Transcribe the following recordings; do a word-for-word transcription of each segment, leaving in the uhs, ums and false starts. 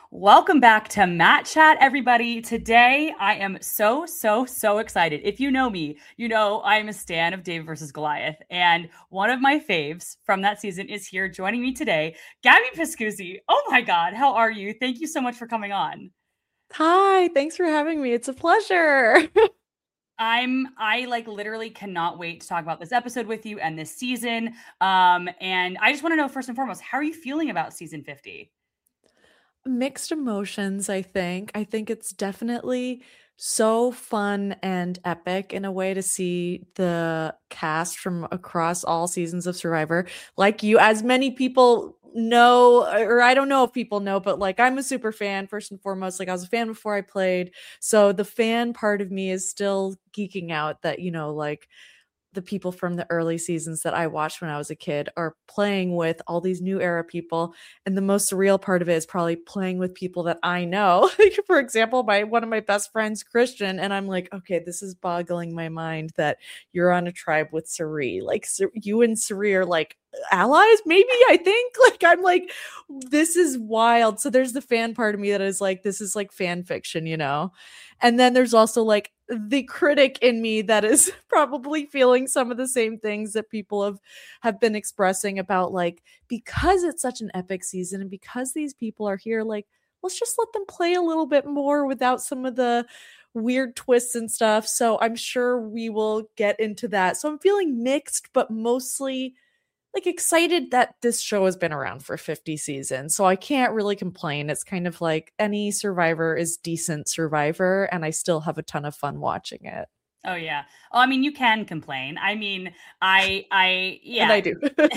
Welcome back to Matt Chat, everybody. Today, I am so, so, so excited. If you know me, you know I'm a stan of David versus Goliath. And one of my faves from that season is here joining me today, Gabby Pascuzzi. Oh my God, how are you? Thank you so much for coming on. Hi, thanks for having me. It's a pleasure. I'm I like literally cannot wait to talk about this episode with you and this season. Um, and I just want to know first and foremost, how are you feeling about season fifty? Mixed emotions, I think. I think it's definitely so fun and epic in a way to see the cast from across all seasons of Survivor. Like you, as many people know, or I don't know if people know, but like I'm a super fan first and foremost. Like I was a fan before I played. So the fan part of me is still geeking out that, you know, like the people from the early seasons that I watched when I was a kid are playing with all these new era people. And the most surreal part of it is probably playing with people that I know. For example, my one of my best friends, Christian, and I'm like, okay, this is boggling my mind that you're on a tribe with Cirie. Like you and Cirie are like allies, maybe, I think. Like I'm like, this is wild. So there's the fan part of me that is like, this is like fan fiction, you know? And then there's also like the critic in me that is probably feeling some of the same things that people have have been expressing about, like, because it's such an epic season and because these people are here, like, let's just let them play a little bit more without some of the weird twists and stuff. So I'm sure we will get into that. So I'm feeling mixed, but mostly like excited that this show has been around for fifty seasons. So I can't really complain. It's kind of like any Survivor is decent Survivor, and I still have a ton of fun watching it. Oh yeah. Oh, I mean, you can complain. I mean, I, I, And yeah. I do.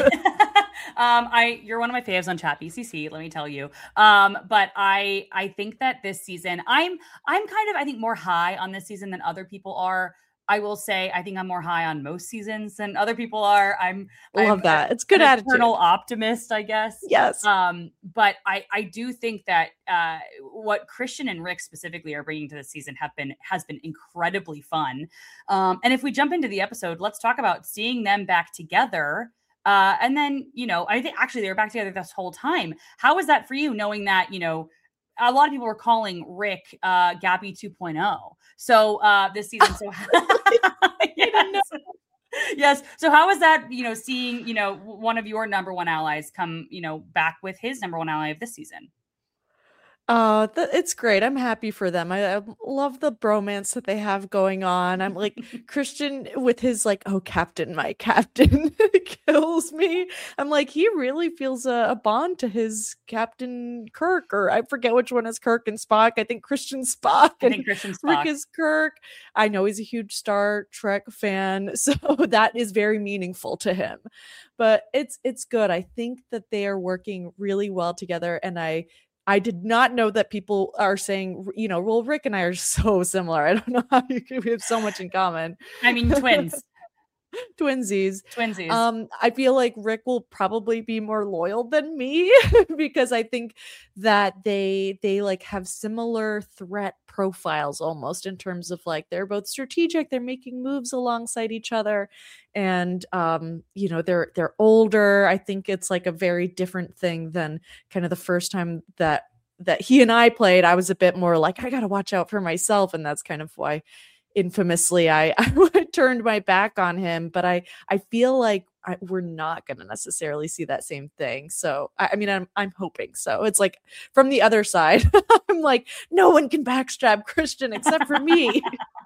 um, I, you're one of my faves on Chat B C C. Let me tell you. Um, but I, I think that this season, I'm, I'm kind of, I think, more high on this season than other people are. I will say, I think I'm more high on most seasons than other people are. I'm, I'm Love that. It's good an eternal attitude. optimist, I guess. Yes. Um, but I, I do think that uh, what Christian and Rick specifically are bringing to the season have been has been incredibly fun. Um, and if we jump into the episode, let's talk about seeing them back together. Uh, and then, you know, I think actually they were back together this whole time. How was that for you, knowing that, you know, a lot of people were calling Rick uh, Gabby 2.0. So uh, this season, so yes. Yes. So how is that, you know, seeing, you know, one of your number one allies come, you know, back with his number one ally of this season? Oh, th- it's great. I'm happy for them. I, I love the bromance that they have going on. I'm like Christian with his like, oh, Captain, my Captain kills me. I'm like, he really feels a, a bond to his Captain Kirk, or I forget which one is Kirk and Spock. I think Christian Spock I and think Christian Rick Spock. is Kirk. I know he's a huge Star Trek fan, so that is very meaningful to him. But it's it's good. I think that they are working really well together, and I I did not know that people are saying, you know, well, Rick and I are so similar. I don't know how you can, we have so much in common. I mean, twins. Twinsies. Twinsies. Um, I feel like Rick will probably be more loyal than me because I think that they they like have similar threat profiles almost in terms of like they're both strategic, they're making moves alongside each other, and um, you know, they're they're older. I think it's like a very different thing than kind of the first time that that he and I played. I was a bit more like I got to watch out for myself, and that's kind of why infamously I, I turned my back on him. But I I feel like I, we're not going to necessarily see that same thing. So I, I mean, I'm I'm hoping so. It's like from the other side, I'm like, no one can backstab Christian except for me.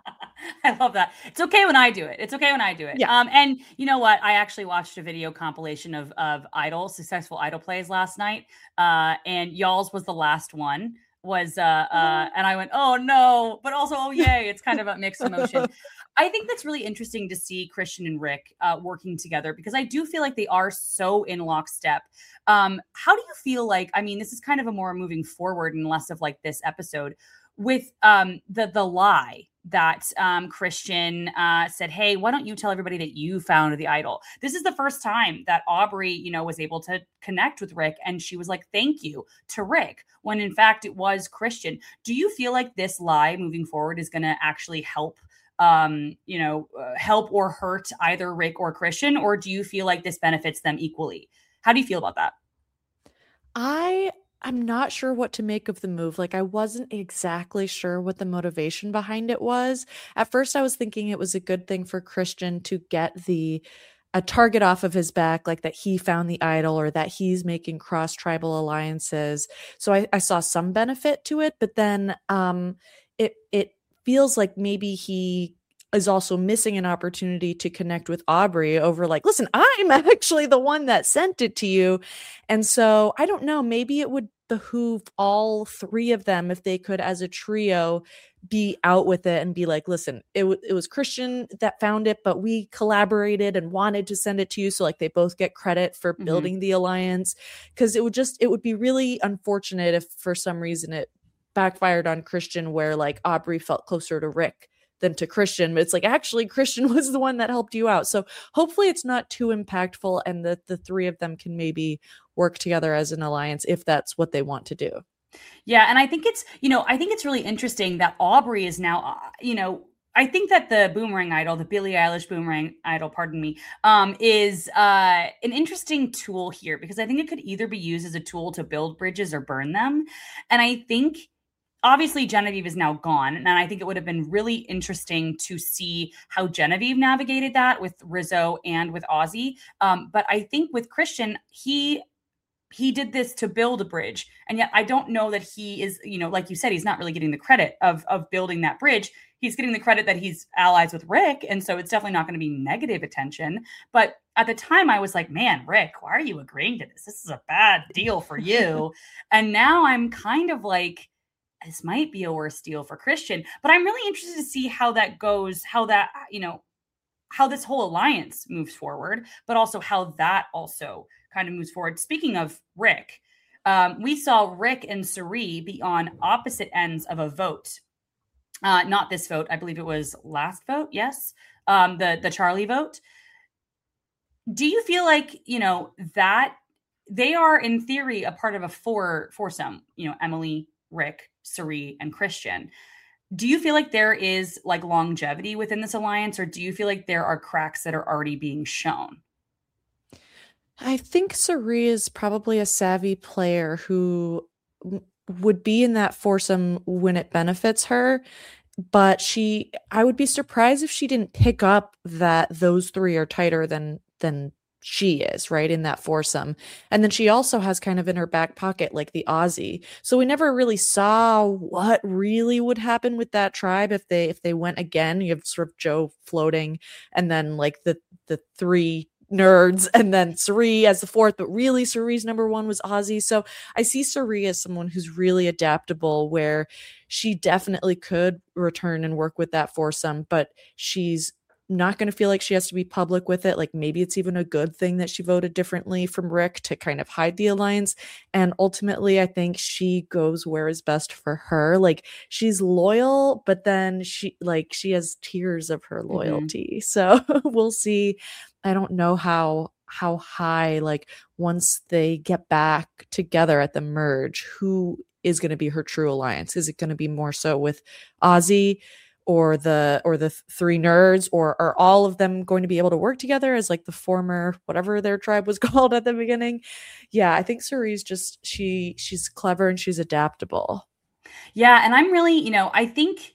I love that. It's okay when I do it. It's okay when I do it. Yeah. Um, and you know what? I actually watched a video compilation of of idol successful idol plays last night. Uh, and y'all's was the last one. Was uh, uh, and I went, oh no, but also oh yay! It's kind of a mixed emotion. I think that's really interesting to see Christian and Rick uh, working together because I do feel like they are so in lockstep. Um, how do you feel like? I mean, this is kind of a more moving forward and less of like this episode with um, the the lie that um, Christian uh, said, hey, why don't you tell everybody that you found the idol? This is the first time that Aubrey, you know, was able to connect with Rick. And she was like, thank you to Rick, when in fact it was Christian. Do you feel like this lie moving forward is going to actually help, um, you know, uh, help or hurt either Rick or Christian? Or do you feel like this benefits them equally? How do you feel about that? I I'm not sure what to make of the move. Like, I wasn't exactly sure what the motivation behind it was. At first, I was thinking it was a good thing for Christian to get the a target off of his back, like that he found the idol or that he's making cross tribal alliances. So I, I saw some benefit to it, but then um, it it feels like maybe he is also missing an opportunity to connect with Aubrey over like, listen, I'm actually the one that sent it to you. And so I don't know, maybe it would behoove all three of them if they could as a trio be out with it and be like, listen, it, w- it was Christian that found it, but we collaborated and wanted to send it to you. So like they both get credit for Mm-hmm. building the alliance. Cause it would just, it would be really unfortunate if for some reason it backfired on Christian where like Aubrey felt closer to Rick than to Christian, but it's like actually Christian was the one that helped you out. So hopefully it's not too impactful and that the three of them can maybe work together as an alliance if that's what they want to do. Yeah, and I think it's, you know, I think it's really interesting that Aubrey is now, uh, you know, I think that the Boomerang Idol, the Billie Eilish Boomerang Idol, pardon me, um, is uh, an interesting tool here because I think it could either be used as a tool to build bridges or burn them. And I think obviously Genevieve is now gone. And I think it would have been really interesting to see how Genevieve navigated that with Rizzo and with Ozzy. Um, but I think with Christian, he he did this to build a bridge. And yet I don't know that he is, you know, like you said, he's not really getting the credit of, of building that bridge. He's getting the credit that he's allies with Rick. And so it's definitely not going to be negative attention. But at the time I was like, man, Rick, why are you agreeing to this? This is a bad deal for you. And now I'm kind of like, this might be a worse deal for Christian, but I'm really interested to see how that goes, how that, you know, how this whole alliance moves forward, but also how that also kind of moves forward. Speaking of Rick, um, we saw Rick and Cirie be on opposite ends of a vote. Uh, not this vote. I believe it was last vote. Yes. Um, the, the Charlie vote. Do you feel like, you know, that they are in theory a part of a four foursome, you know, Emily, Rick, Cirie, and Christian. Do you feel like there is like longevity within this alliance, or do you feel like there are cracks that are already being shown? I think Cirie is probably a savvy player who w- would be in that foursome when it benefits her. But she, I would be surprised if she didn't pick up that those three are tighter than than she is, right, in that foursome. And then she also has kind of in her back pocket like the Ozzy. So we never really saw what really would happen with that tribe if they if they went again. You have sort of Joe floating, and then like the the three nerds, and then Cirie as the fourth, but really Cirie's number one was Ozzy. So I see Cirie as someone who's really adaptable, where she definitely could return and work with that foursome, but she's not going to feel like she has to be public with it. Like maybe it's even a good thing that she voted differently from Rick to kind of hide the alliance. And ultimately, I think she goes where is best for her. Like she's loyal, but then she like she has tiers of her loyalty. Mm-hmm. So we'll see. I don't know how how high, like once they get back together at the merge, who is going to be her true alliance? Is it going to be more so with Ozzy or the or the three nerds, or are all of them going to be able to work together as like the former whatever their tribe was called at the beginning? Yeah, I think Cirie's just she she's clever and she's adaptable. Yeah, and I'm really, you know, I think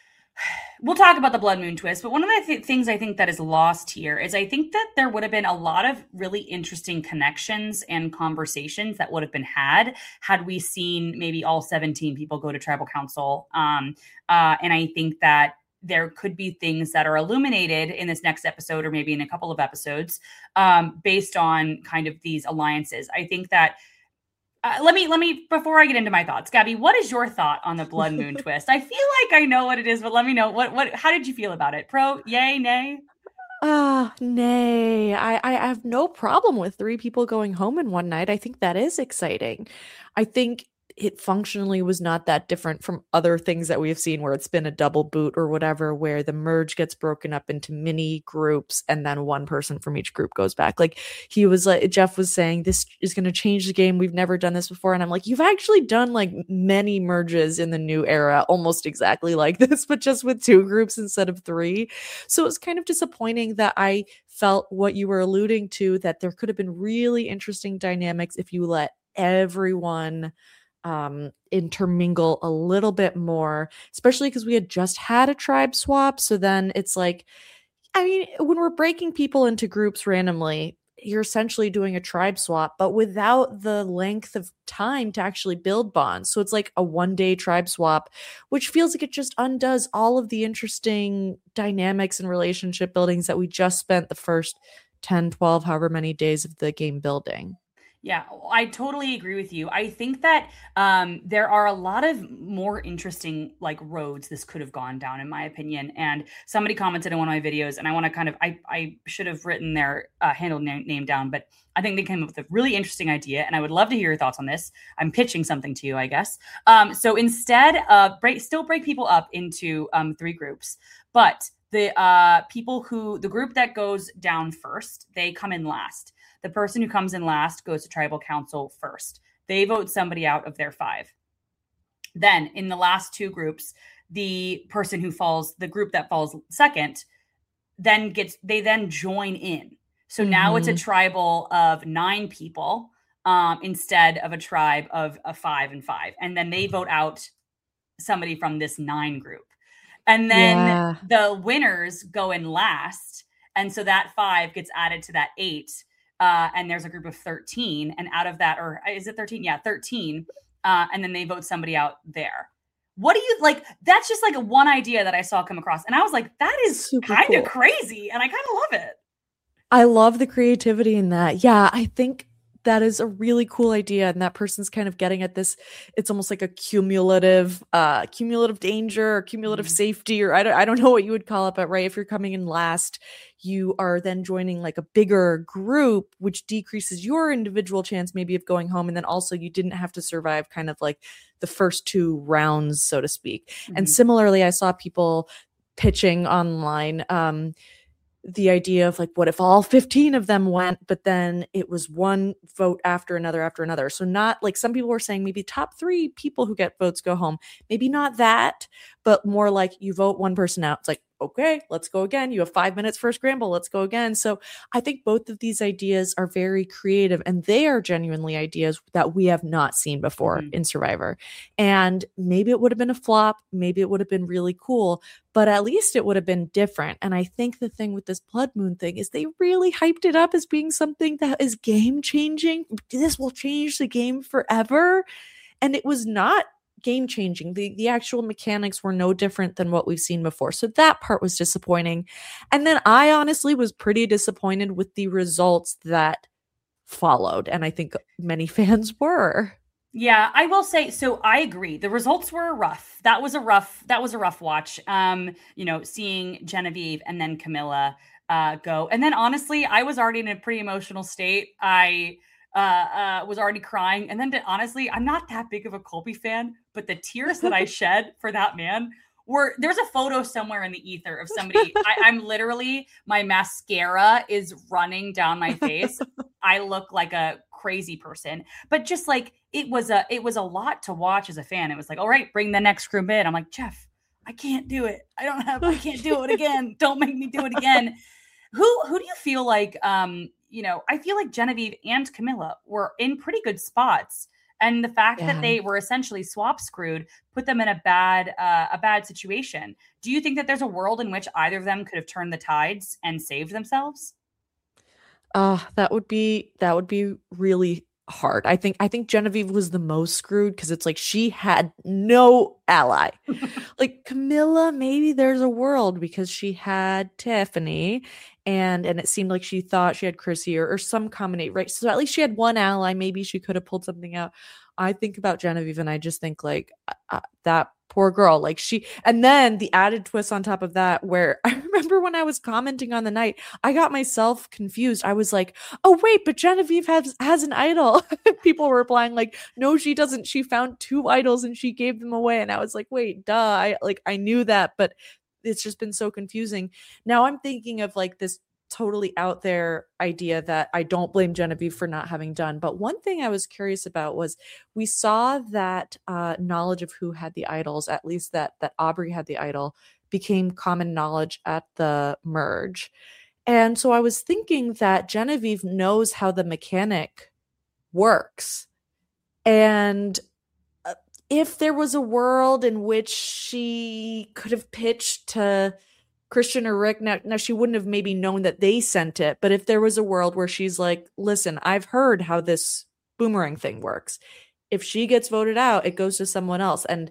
we'll talk about the Blood Moon twist, but one of the th- things I think that is lost here is I think that there would have been a lot of really interesting connections and conversations that would have been had had we seen maybe all seventeen people go to tribal council. Um, uh, and I think that there could be things that are illuminated in this next episode or maybe in a couple of episodes um, based on kind of these alliances. I think that Uh, let me, let me, before I get into my thoughts, Gabby, what is your thought on the Blood Moon twist? I feel like I know what it is, but let me know what, what, how did you feel about it? Pro, yay, nay? Ah, uh, nay. I, I have no problem with three people going home in one night. I think that is exciting. I think it functionally was not that different from other things that we've seen where it's been a double boot or whatever, where the merge gets broken up into mini groups and then one person from each group goes back. Like he was like, Jeff was saying, this is going to change the game. We've never done this before. And I'm like, you've actually done like many merges in the new era, almost exactly like this, but just with two groups instead of three. So it's kind of disappointing that I felt what you were alluding to, that there could have been really interesting dynamics if you let everyone um, intermingle a little bit more, especially because we had just had a tribe swap. So then it's like, I mean, when we're breaking people into groups randomly, you're essentially doing a tribe swap, but without the length of time to actually build bonds. So it's like a one day tribe swap, which feels like it just undoes all of the interesting dynamics and relationship buildings that we just spent the first ten, twelve, however many days of the game building. Yeah, I totally agree with you. I think that um, there are a lot of more interesting like roads this could have gone down, in my opinion. And somebody commented in one of my videos, and I want to kind of I I should have written their uh, handle name, name down, but I think they came up with a really interesting idea, and I would love to hear your thoughts on this. I'm pitching something to you, I guess. Um, so instead of break, still break people up into um, three groups, but the uh, people who the group that goes down first, they come in last. The person who comes in last goes to tribal council first. They vote somebody out of their five. Then in the last two groups, the person who falls, the group that falls second, then gets, they then join in. So mm-hmm. now it's a tribal of nine people um, instead of a tribe of a five and five. And then they vote out somebody from this nine group. And then yeah. the winners go in last. And so that five gets added to that eight. Uh, and there's a group of thirteen, and out of that, or is it thirteen? Yeah, thirteen. Uh, and then they vote somebody out there. What do you like? That's just like a one idea that I saw come across. And I was like, that is kind of cool. Crazy. And I kind of love it. I love the creativity in that. Yeah, I think that is a really cool idea. And that person's kind of getting at this. It's almost like a cumulative, uh, cumulative danger or cumulative mm-hmm. safety, or I don't, I don't know what you would call it, but right. If you're coming in last, you are then joining like a bigger group, which decreases your individual chance maybe of going home. And then also you didn't have to survive kind of like the first two rounds, so to speak. Mm-hmm. And similarly, I saw people pitching online, um, the idea of like, what if all fifteen of them went, but then it was one vote after another after another. So not like some people were saying maybe top three people who get votes go home. Maybe not that, but more like you vote one person out. It's like, okay, let's go again. You have five minutes for a scramble. Let's go again. So I think both of these ideas are very creative, and they are genuinely ideas that we have not seen before mm-hmm. in Survivor. And maybe it would have been a flop. Maybe it would have been really cool, but at least it would have been different. And I think the thing with this Blood Moon thing is they really hyped it up as being something that is game changing. This will change the game forever. And it was not game changing. The the actual mechanics were no different than what we've seen before. So that part was disappointing. And then I honestly was pretty disappointed with the results that followed. And I think many fans were. Yeah, I will say, so I agree. The results were rough. That was a rough, that was a rough watch. Um, you know, seeing Genevieve and then Camilla uh, go. And then honestly, I was already in a pretty emotional state. I uh, uh, was already crying. And then to, honestly, I'm not that big of a Colby fan, but the tears that I shed for that man were, there's a photo somewhere in the ether of somebody. I, I'm literally, my mascara is running down my face. I look like a crazy person, but just like, it was a, it was a lot to watch as a fan. It was like, all right, bring the next group in. I'm like, Jeff, I can't do it. I don't have, I can't do it again. Don't make me do it again. Who, who do you feel like, um, you know, I feel like Genevieve and Camilla were in pretty good spots. And the fact yeah. that they were essentially swap screwed put them in a bad, uh, a bad situation. Do you think that there's a world in which either of them could have turned the tides and saved themselves? Uh, that would be, that would be really hard. I think, I think Genevieve was the most screwed because it's like she had no ally. Like Camilla, maybe there's a world because she had Tiffany and, and it seemed like she thought she had Chrissy or, or some combination, right? So at least she had one ally. Maybe she could have pulled something out. I think about Genevieve and I just think like uh, that poor girl, like she, and then the added twist on top of that, where I remember when I was commenting on the night, I got myself confused. I was like, oh wait, but Genevieve has, has an idol. People were replying like, no, she doesn't. She found two idols and she gave them away. And I was like, wait, duh. I like, I knew that, but it's just been so confusing. Now I'm thinking of like this totally out there idea that I don't blame Genevieve for not having done. But one thing I was curious about was we saw that uh, knowledge of who had the idols, at least that that Aubrey had the idol, became common knowledge at the merge. And so I was thinking that Genevieve knows how the mechanic works. And uh, if there was a world in which she could have pitched to Christian or Rick, now, now she wouldn't have maybe known that they sent it, but if there was a world where she's like, listen, I've heard how this boomerang thing works. If she gets voted out, it goes to someone else. And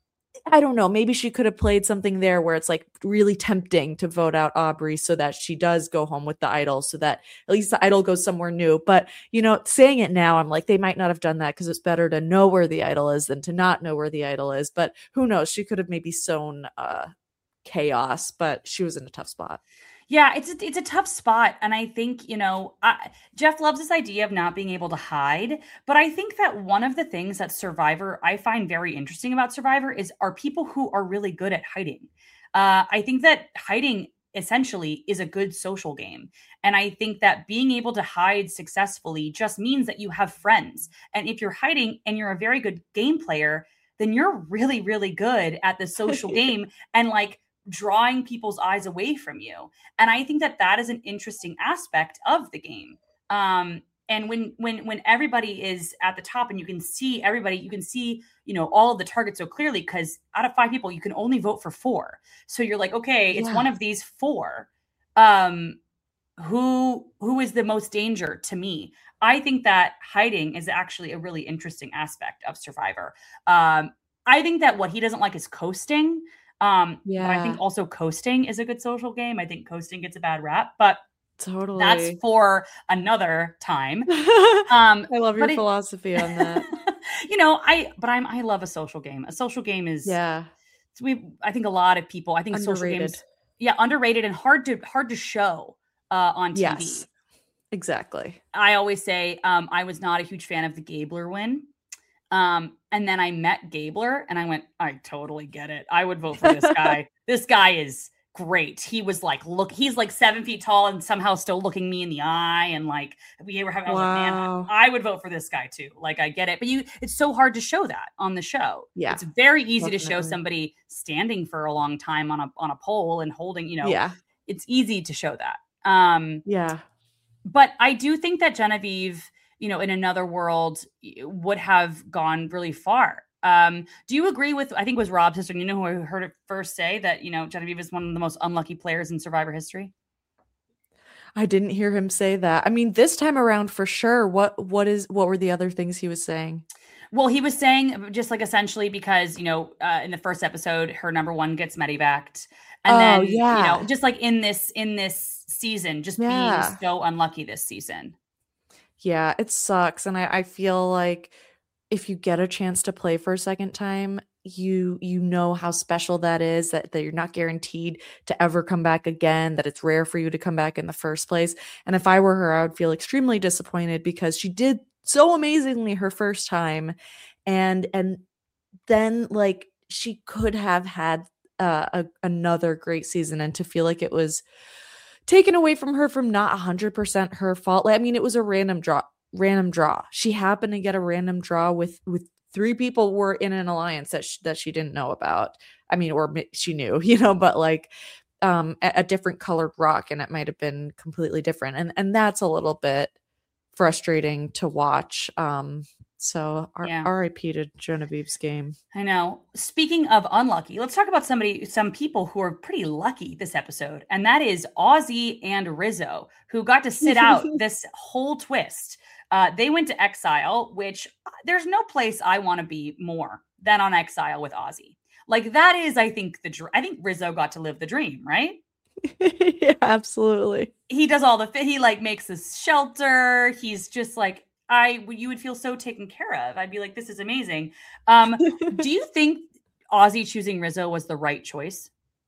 I don't know, maybe she could have played something there where it's like really tempting to vote out Aubrey so that she does go home with the idol, so that at least the idol goes somewhere new. But, you know, saying it now, I'm like, they might not have done that because it's better to know where the idol is than to not know where the idol is. But who knows? She could have maybe sown uh, chaos, but she was in a tough spot. Yeah, it's a, it's a tough spot. And I think, you know, I, Jeff loves this idea of not being able to hide. But I think that one of the things that Survivor, I find very interesting about Survivor is are people who are really good at hiding. Uh, I think that hiding essentially is a good social game. And I think that being able to hide successfully just means that you have friends. And if you're hiding and you're a very good game player, then you're really, really good at the social game. And like, drawing people's eyes away from you. And I think that that is an interesting aspect of the game. Um, and when, when, when everybody is at the top and you can see everybody, you can see, you know, all of the targets so clearly, because out of five people, you can only vote for four. So you're like, okay, it's Yeah. one of these four. Um, who, who is the most danger to me? I think that hiding is actually a really interesting aspect of Survivor. Um, I think that what he doesn't like is coasting. Um, yeah. But I think also coasting is a good social game. I think coasting gets a bad rap, but totally that's for another time. Um, I love your it, philosophy on that. You know, I but I'm I love a social game. A social game is yeah. We I think a lot of people. I think underrated. Social games, yeah, underrated and hard to hard to show uh, on T V. Yes, exactly. I always say um, I was not a huge fan of the Gabler win. Um, and then I met Gabler and I went, I totally get it. I would vote for this guy. This guy is great. He was like, look, he's like seven feet tall and somehow still looking me in the eye. And like, we were having, I was wow. like, man, I, I would vote for this guy too. Like, I get it. But you, it's so hard to show that on the show. Yeah. It's very easy definitely. to show somebody standing for a long time on a, on a pole and holding, you know, yeah. It's easy to show that. Um, yeah. But I do think that Genevieve, you know, in another world would have gone really far. Um, do you agree with, I think it was Rob's sister, you know, who I heard it first say that, you know, Genevieve is one of the most unlucky players in Survivor history? I didn't hear him say that. I mean, this time around for sure. What, what is, what were the other things he was saying? Well, he was saying just like essentially because, you know, uh, in the first episode, her number one gets medevaced. And oh, then, yeah. you know, just like in this, in this season, just yeah. being so unlucky this season. Yeah, it sucks. And I, I feel like if you get a chance to play for a second time, you you know how special that is, that, that you're not guaranteed to ever come back again, that it's rare for you to come back in the first place. And if I were her, I would feel extremely disappointed because she did so amazingly her first time. And and then like she could have had uh, a, another great season, and to feel like it was taken away from her from not one hundred percent her fault. I mean, it was a random draw, random draw. She happened to get a random draw with, with three people who were in an alliance that, sh- that she didn't know about. I mean, or she knew, you know, but like um, a, a different colored rock, and it might've been completely different. And, and that's a little bit frustrating to watch. Um, So R- yeah. R I P to Genevieve's game. I know. Speaking of unlucky, let's talk about somebody, some people who are pretty lucky this episode. And that is Ozzy and Rizzo, who got to sit out this whole twist. Uh, they went to exile, which there's no place I want to be more than on exile with Ozzy. Like that is, I think, the dr- I think Rizzo got to live the dream, right? Yeah, absolutely. He does all the, he like makes this shelter. He's just like, I, you would feel so taken care of. I'd be like, this is amazing. Um, do you think Ozzy choosing Rizzo was the right choice?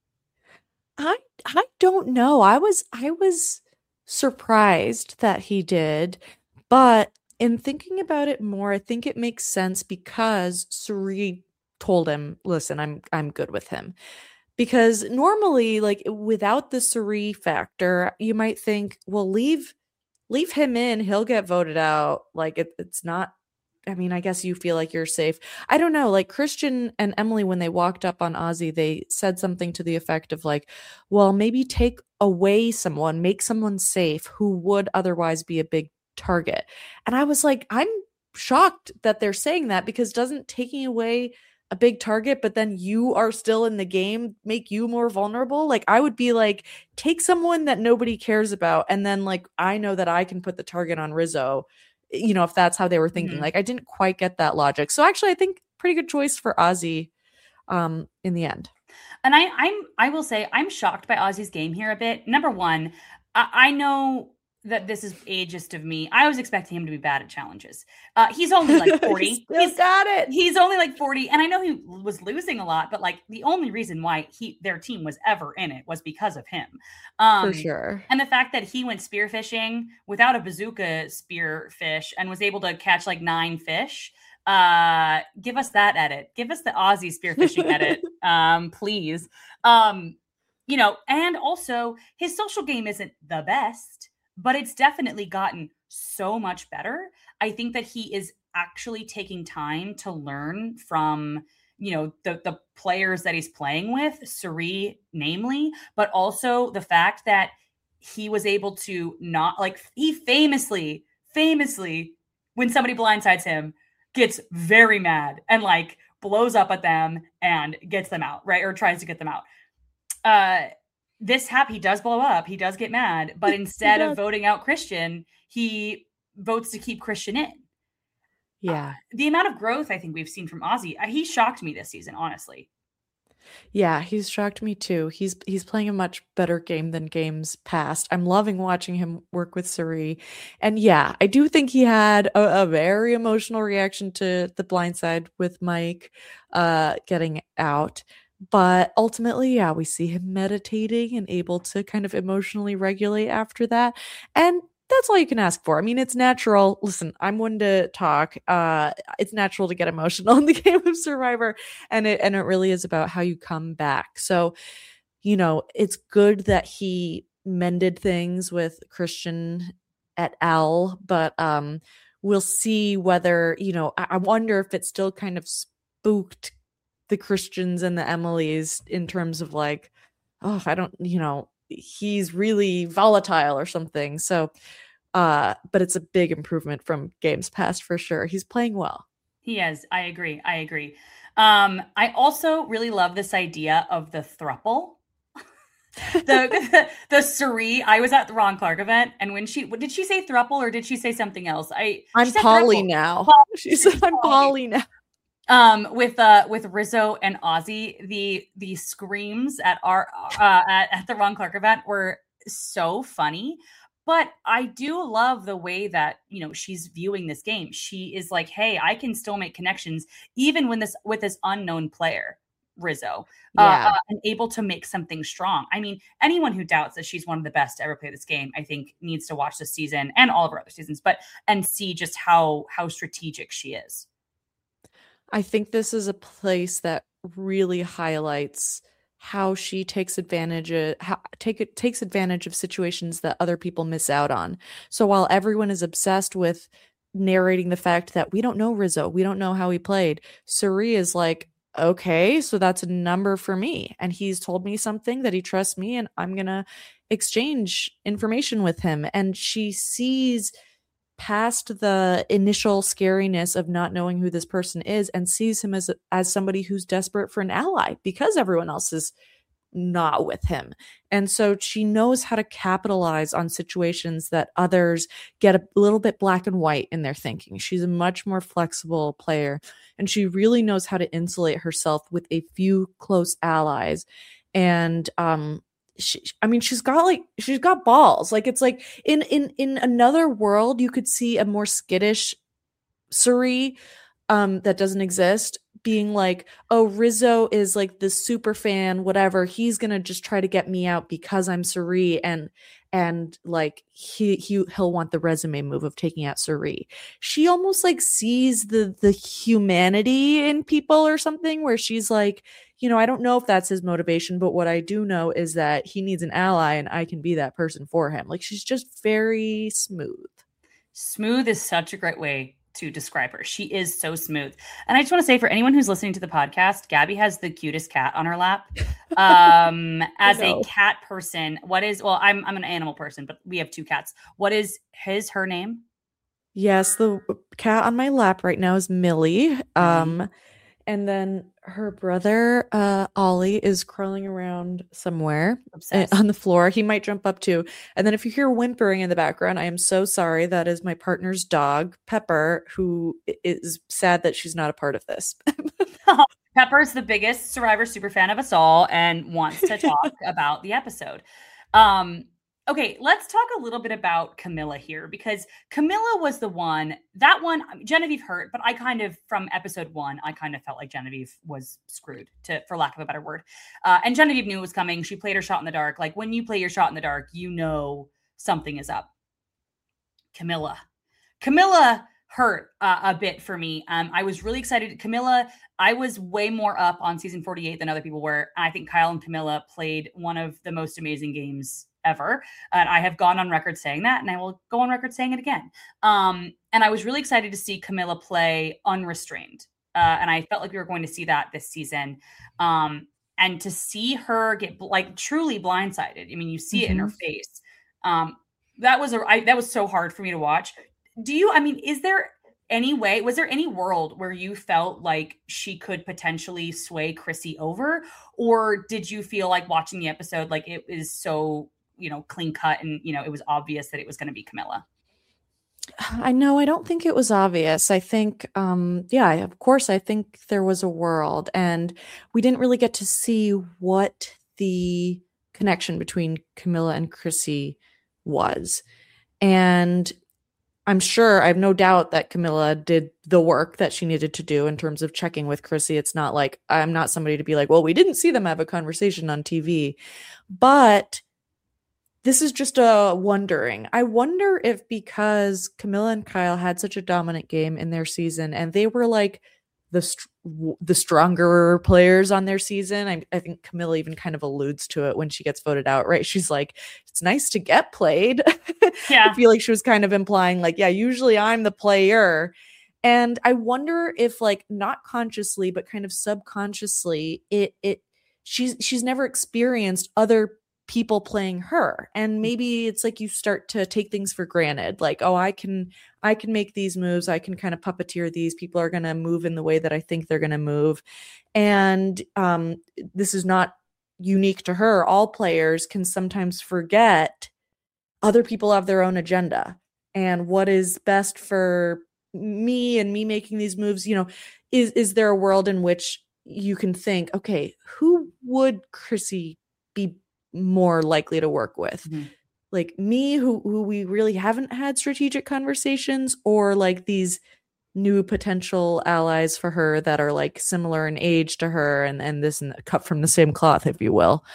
I, I don't know. I was, I was surprised that he did, but in thinking about it more, I think it makes sense because Cirie told him, listen, I'm, I'm good with him. Because normally, like without the Cirie factor, you might think, well, leave Leave him in, he'll get voted out. Like it, it's not, I mean, I guess you feel like you're safe. I don't know, like Christian and Emily, when they walked up on Ozzy, they said something to the effect of like, well, maybe take away someone, make someone safe who would otherwise be a big target. And I was like, I'm shocked that they're saying that, because doesn't taking away a big target, but then you are still in the game, make you more vulnerable? Like, I would be like, take someone that nobody cares about, and then like, I know that I can put the target on Rizzo, you know, if that's how they were thinking. Mm-hmm. Like, I didn't quite get that logic. So actually, I think pretty good choice for Ozzy um, in the end. And I, I'm, I will say, I'm shocked by Ozzy's game here a bit. Number one, I, I know that this is ageist of me. I was expecting him to be bad at challenges. Uh, he's only like forty. He still he's got it. He's only like forty, and I know he was losing a lot, but like the only reason why he their team was ever in it was because of him. Um, For sure. And the fact that he went spearfishing without a bazooka spearfish and was able to catch like nine fish. Uh, give us that edit. Give us the Aussie spearfishing edit, um, please. Um, you know, and also his social game isn't the best, but it's definitely gotten so much better. I think that he is actually taking time to learn from, you know, the, the players that he's playing with, Cirie namely, but also the fact that he was able to not, like, he famously, famously, when somebody blindsides him, gets very mad and like blows up at them and gets them out, right? Or tries to get them out. Uh, This hap he does blow up. He does get mad, but instead of voting out Christian, he votes to keep Christian in. Yeah. Uh, the amount of growth I think we've seen from Ozzy, uh, he shocked me this season, honestly. Yeah, he's shocked me too. He's he's playing a much better game than games past. I'm loving watching him work with Cirie. And yeah, I do think he had a, a very emotional reaction to the blindside with Mike uh, getting out. But ultimately, yeah, we see him meditating and able to kind of emotionally regulate after that. And that's all you can ask for. I mean, it's natural. Listen, I'm one to talk. Uh, it's natural to get emotional in the game of Survivor. And it and it really is about how you come back. So, you know, it's good that he mended things with Christian et al. But um, we'll see whether, you know, I, I wonder if it still kind of spooked the Christians and the Emilys in terms of like, oh, I don't, you know, he's really volatile or something. So, uh, but it's a big improvement from games past for sure. He's playing well. He is. I agree. I agree. Um, I also really love this idea of the thruple. the the Cirie. I was at the Ron Clark event, and when she did she say thruple or did she say something else? I I'm Polly now. Poly. She said I'm Polly now. Um, with uh with Rizzo and Ozzy, the the screams at our uh at, at the Ron Clark event were so funny. But I do love the way that, you know, she's viewing this game. She is like, hey, I can still make connections even when this with this unknown player, Rizzo, yeah. uh, uh, and able to make something strong. I mean, anyone who doubts that she's one of the best to ever play this game, I think needs to watch this season and all of her other seasons, but and see just how how strategic she is. I think this is a place that really highlights how she takes advantage of how take it takes advantage of situations that other people miss out on. So while everyone is obsessed with narrating the fact that we don't know Rizzo, we don't know how he played, Cirie is like, okay, so that's a number for me. And he's told me something that he trusts me, and I'm gonna exchange information with him. And she sees past the initial scariness of not knowing who this person is and sees him as as somebody who's desperate for an ally because everyone else is not with him. And so she knows how to capitalize on situations that others get a little bit black and white in their thinking. She's a much more flexible player, and she really knows how to insulate herself with a few close allies. And um She, I mean, she's got like she's got balls. Like it's like in in in another world, you could see a more skittish Cirie um, that doesn't exist, being like, "Oh, Rizzo is like the super fan, whatever. He's gonna just try to get me out because I'm Cirie, and and like he he he'll want the resume move of taking out Cirie." She almost like sees the the humanity in people or something, where she's like, you know, I don't know if that's his motivation, but what I do know is that he needs an ally and I can be that person for him. Like, she's just very smooth. Smooth is such a great way to describe her. She is so smooth. And I just want to say, for anyone who's listening to the podcast, Gabby has the cutest cat on her lap. Um, as a cat person, what is, well, I'm, I'm an animal person, but we have two cats. What is his, her name? Yes, the cat on my lap right now is Millie. Millie. Um, and then her brother, uh, Ollie, is crawling around somewhere uh, Obsessed. on the floor. He might jump up too. And then if you hear whimpering in the background, I am so sorry. That is my partner's dog, Pepper, who is sad that she's not a part of this. Pepper's the biggest Survivor super fan of us all and wants to talk about the episode. Um, okay, let's talk a little bit about Camilla here, because Camilla was the one, that one, Genevieve hurt, but I kind of, from episode one, I kind of felt like Genevieve was screwed, to for lack of a better word. Uh, and Genevieve knew it was coming. She played her shot in the dark. Like, when you play your shot in the dark, you know something is up. Camilla. Camilla hurt uh, a bit for me. Um, I was really excited. Camilla, I was way more up on season forty-eight than other people were. I think Kyle and Camilla played one of the most amazing games ever. And I have gone on record saying that, and I will go on record saying it again. Um, and I was really excited to see Camilla play unrestrained. Uh, and I felt like we were going to see that this season. Um, and to see her get like truly blindsided. I mean, you see it in her Mhm. face. Um, that was a I, that was so hard for me to watch. Do you, I mean, is there any way, was there any world where you felt like she could potentially sway Chrissy over? Or did you feel like watching the episode, like it is so, you know, clean cut and, you know, it was obvious that it was going to be Camilla? I know, I don't think it was obvious. I think, um, yeah, of course, I think there was a world, and we didn't really get to see what the connection between Camilla and Chrissy was. And I'm sure, I have no doubt that Camilla did the work that she needed to do in terms of checking with Chrissy. It's not like, I'm not somebody to be like, well, we didn't see them have a conversation on T V. But this is just a wondering. I wonder if because Camilla and Kyle had such a dominant game in their season, and they were like the str- the stronger players on their season. I, I think Camilla even kind of alludes to it when she gets voted out, right? She's like, "It's nice to get played." I Yeah. feel like she was kind of implying, like, "Yeah, usually I'm the player." And I wonder if, like, not consciously, but kind of subconsciously, it it she's she's never experienced other people playing her, and maybe it's like you start to take things for granted, like, oh, i can i can make these moves, I can kind of puppeteer these people, are going to move in the way that I think they're going to move. And um this is not unique to her. All players can sometimes forget other people have their own agenda, and what is best for me and me making these moves, you know, is is there a world in which you can think, okay, who would Chrissy be more likely to work with? Mm-hmm. Like me, who who we really haven't had strategic conversations, or like these new potential allies for her that are like similar in age to her, and and this and cut from the same cloth, if you will.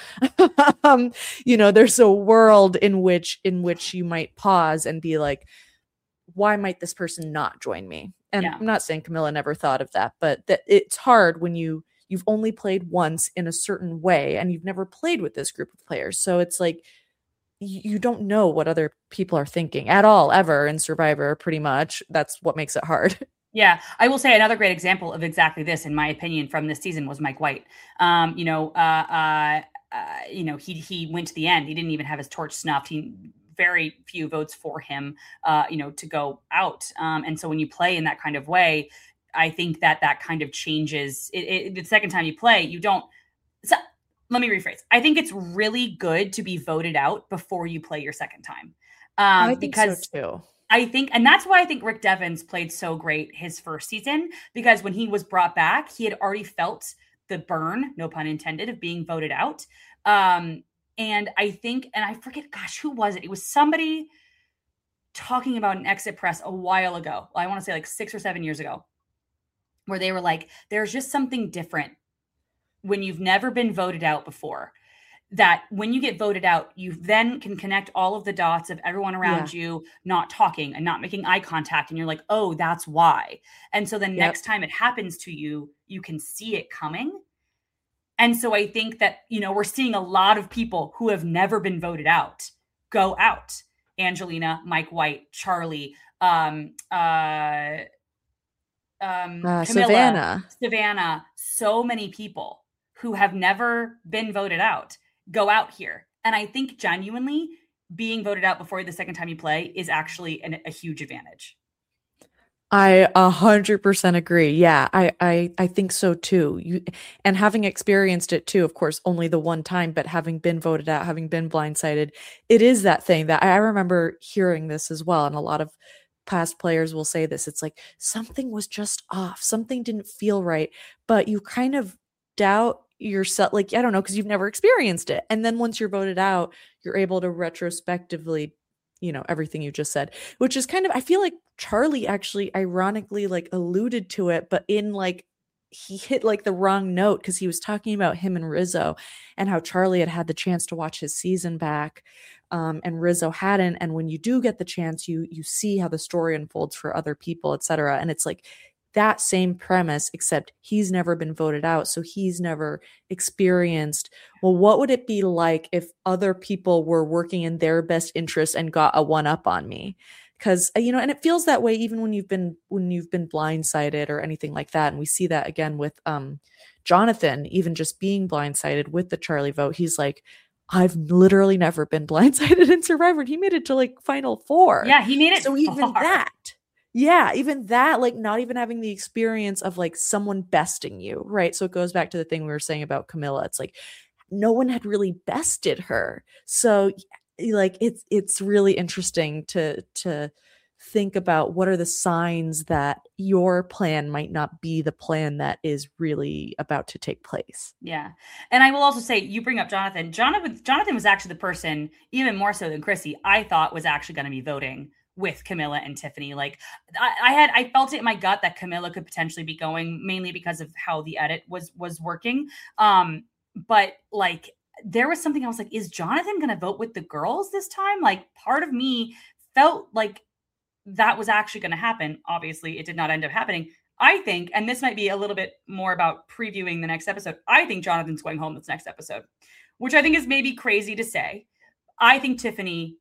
um you know, there's a world in which in which you might pause and be like, why might this person not join me? And Yeah. I'm not saying Camilla never thought of that, but that it's hard when you you've only played once in a certain way and you've never played with this group of players. So it's like you don't know what other people are thinking at all, ever, in Survivor. Pretty much that's what makes it hard. Yeah, I will say another great example of exactly this, in my opinion, from this season was Mike White. Um, you know, uh, uh, uh, you know, he he went to the end. He didn't even have his torch snuffed. He very few votes for him, uh, you know, to go out. Um, and so when you play in that kind of way, I think that that kind of changes. It, it, the second time you play, you don't. So, let me rephrase. I think it's really good to be voted out before you play your second time, I um, think so because too. I think, and that's why I think Rick Devens played so great his first season, because when he was brought back, he had already felt the burn, no pun intended, of being voted out. Um, and I think, and I forget, gosh, who was it? It was somebody talking about an exit press a while ago. I want to say like six or seven years ago, where they were like, there's just something different when you've never been voted out before, that when you get voted out, you then can connect all of the dots of everyone around Yeah. you not talking and not making eye contact. And you're like, oh, that's why. And so the Yep. next time it happens to you, you can see it coming. And so I think that, you know, we're seeing a lot of people who have never been voted out go out. Angelina, Mike White, Charlie, um, uh, um, Uh, Camilla, Savannah. Savannah, so many people who have never been voted out go out here. And I think genuinely being voted out before the second time you play is actually an, a huge advantage. I a hundred percent agree. Yeah, I, I I think so too. You and having experienced it too, of course, only the one time, but having been voted out, having been blindsided, it is that thing that I remember hearing this as well. And a lot of past players will say this. It's like something was just off, something didn't feel right, but you kind of doubt yourself, like, I don't know, because you've never experienced it. And then once you're voted out, you're able to retrospectively, you know, everything you just said, which is kind of, I feel like Charlie actually ironically like alluded to it, but in like he hit like the wrong note because he was talking about him and Rizzo and how Charlie had had the chance to watch his season back, um, and Rizzo hadn't. And when you do get the chance, you you see how the story unfolds for other people, et cetera. And it's like that same premise, except he's never been voted out, so he's never experienced, well, what would it be like if other people were working in their best interest and got a one up on me? Because, you know, and it feels that way even when you've been when you've been blindsided or anything like that. And we see that again with um Jonathan, even just being blindsided with the Charlie vote. He's like, I've literally never been blindsided in Survivor. And he made it to like final four. Yeah, he made it so even far. that yeah, even that, like not even having the experience of like someone besting you, right? So it goes back to the thing we were saying about Camilla. It's like no one had really bested her. So like it's it's really interesting to to think about what are the signs that your plan might not be the plan that is really about to take place. Yeah. And I will also say, you bring up Jonathan. Jonathan Jonathan was actually the person, even more so than Chrissy, I thought was actually going to be voting with Camilla and Tiffany. Like I, I had, I felt it in my gut that Camilla could potentially be going, mainly because of how the edit was was working. Um, but like there was something I was like, is Jonathan going to vote with the girls this time? Like part of me felt like that was actually going to happen. Obviously, it did not end up happening. I think, and this might be a little bit more about previewing the next episode, I think Jonathan's going home this next episode, which I think is maybe crazy to say. I think Tiffany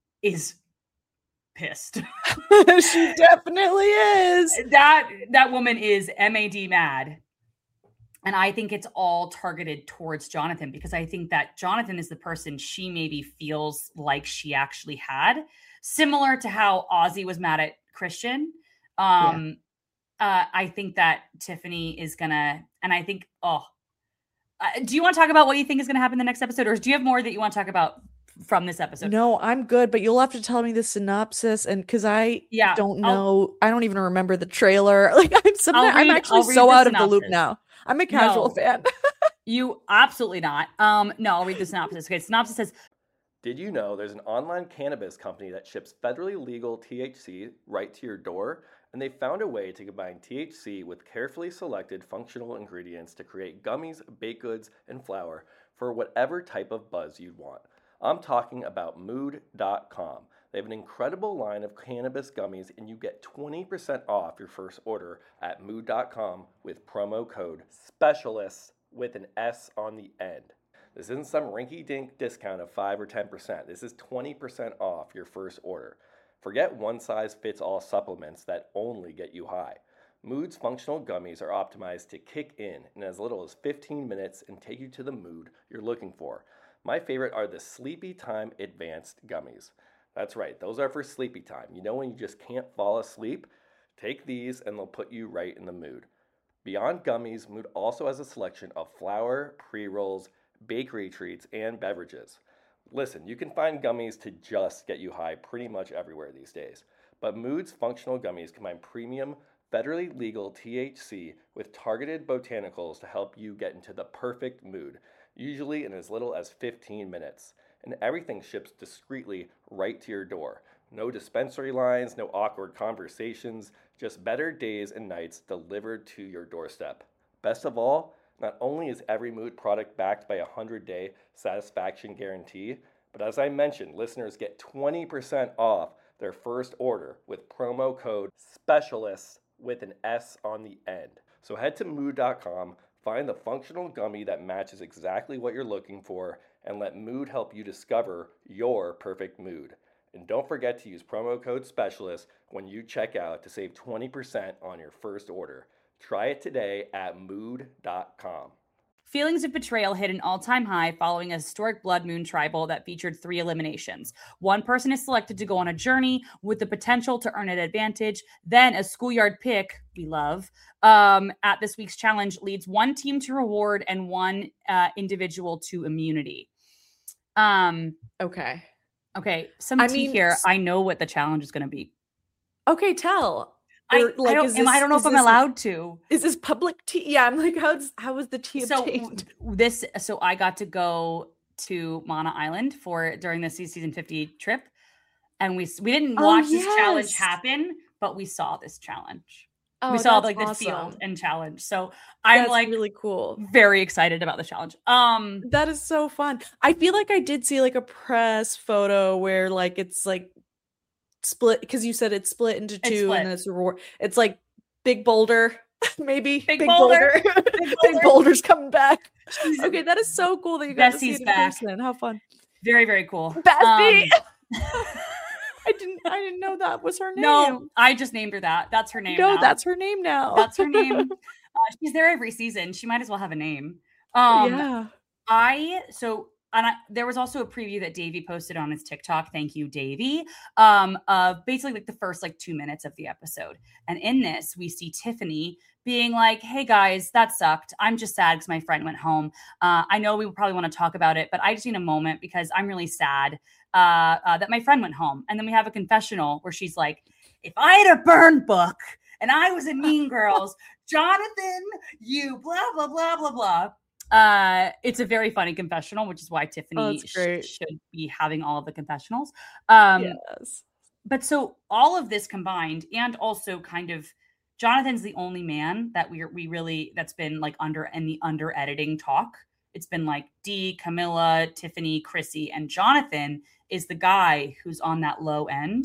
is pissed. She definitely is. That that woman is M A D mad. And I think it's all targeted towards Jonathan because I think that Jonathan is the person she maybe feels like she actually had, similar to how Ozzy was mad at Christian. Um, yeah. uh, I think that Tiffany is gonna, and I think, oh, uh, do you want to talk about what you think is going to happen in the next episode, or do you have more that you want to talk about from this episode? No, I'm good, but you'll have to tell me the synopsis, and because I yeah, don't know, I'll, I don't even remember the trailer. Like I'm, read, I'm actually so out of the loop now. I'm a casual no, fan. You absolutely not. Um, no, I'll read the synopsis. Okay, synopsis says, did you know there's an online cannabis company that ships federally legal T H C right to your door? And they found a way to combine T H C with carefully selected functional ingredients to create gummies, baked goods, and flour for whatever type of buzz you'd want. I'm talking about mood dot com. They have an incredible line of cannabis gummies, and you get twenty percent off your first order at mood dot com with promo code SPECIALIST with an S on the end. This isn't some rinky-dink discount of five or ten percent. This is twenty percent off your first order. Forget one-size-fits-all supplements that only get you high. Mood's functional gummies are optimized to kick in in as little as fifteen minutes and take you to the mood you're looking for. My favorite are the Sleepy Time Advanced Gummies. That's right, those are for sleepy time. You know when you just can't fall asleep? Take these and they'll put you right in the mood. Beyond gummies, Mood also has a selection of flour, pre-rolls, bakery treats, and beverages. Listen, you can find gummies to just get you high pretty much everywhere these days. But Mood's functional gummies combine premium, federally legal T H C with targeted botanicals to help you get into the perfect mood, usually in as little as fifteen minutes. And everything ships discreetly right to your door. No dispensary lines, no awkward conversations, just better days and nights delivered to your doorstep. Best of all, not only is every Mood product backed by a hundred-day satisfaction guarantee, but as I mentioned, listeners get twenty percent off their first order with promo code SPECIALIST with an S on the end. So head to mood dot com, find the functional gummy that matches exactly what you're looking for, and let Mood help you discover your perfect mood. And don't forget to use promo code SPECIALIST when you check out to save twenty percent on your first order. Try it today at mood dot com. Feelings of betrayal hit an all-time high following a historic Blood Moon tribal that featured three eliminations. One person is selected to go on a journey with the potential to earn an advantage. Then a schoolyard pick, we love, um, at this week's challenge leads one team to reward and one uh, individual to immunity. Um, Okay. Okay, some I tea mean, here. s- I know what the challenge is going to be. Okay, tell. I, Or, I like, don't. is am- I this- don't know is if I'm this- allowed to. Is this public tea? Yeah, I'm like, how's how was the tea So obtained? w- this. So I got to go to Mana Island for during the se- season fifty trip, and we s- we didn't Oh, watch this challenge yes. happen, but we saw this challenge. Oh, we saw that's like the awesome. field and challenge. So I'm That's like really cool. very excited about the challenge. Um, That is so fun. I feel like I did see like a press photo where like it's like split because you said it's split into It's two split. and then it's reward. It's like Big Boulder, maybe Big Boulder. Big, Boulder. Boulder's coming back. She's- Okay, that is so cool that you got to see Bessie's it in back. person. How fun, very very cool. Bessie! Um, I didn't, I didn't know that was her name. no, I just named her that. That's her name. no, now. that's her name now. That's her name. Uh, she's there every season. She might as well have a name. Um, yeah. I so and I, there was also a preview that Davey posted on his TikTok. Thank you, Davey. Um, of basically like the first like two minutes of the episode, and in this we see Tiffany being like, "Hey guys, that sucked. I'm just sad because my friend went home. Uh, I know we probably want to talk about it, but I just need a moment because I'm really sad uh, uh, that my friend went home." And then we have a confessional where she's like, "If I had a burn book and I was in Mean Girls, Jonathan, you blah blah blah blah blah." Uh, it's a very funny confessional, which is why Tiffany that's sh- great. should be having all of the confessionals. Um, Yes. But so all of this combined, and also kind of Jonathan's the only man that we we really that's been like under in the under editing talk. It's been like Dee, Camilla, Tiffany, Chrissy, and Jonathan is the guy who's on that low end.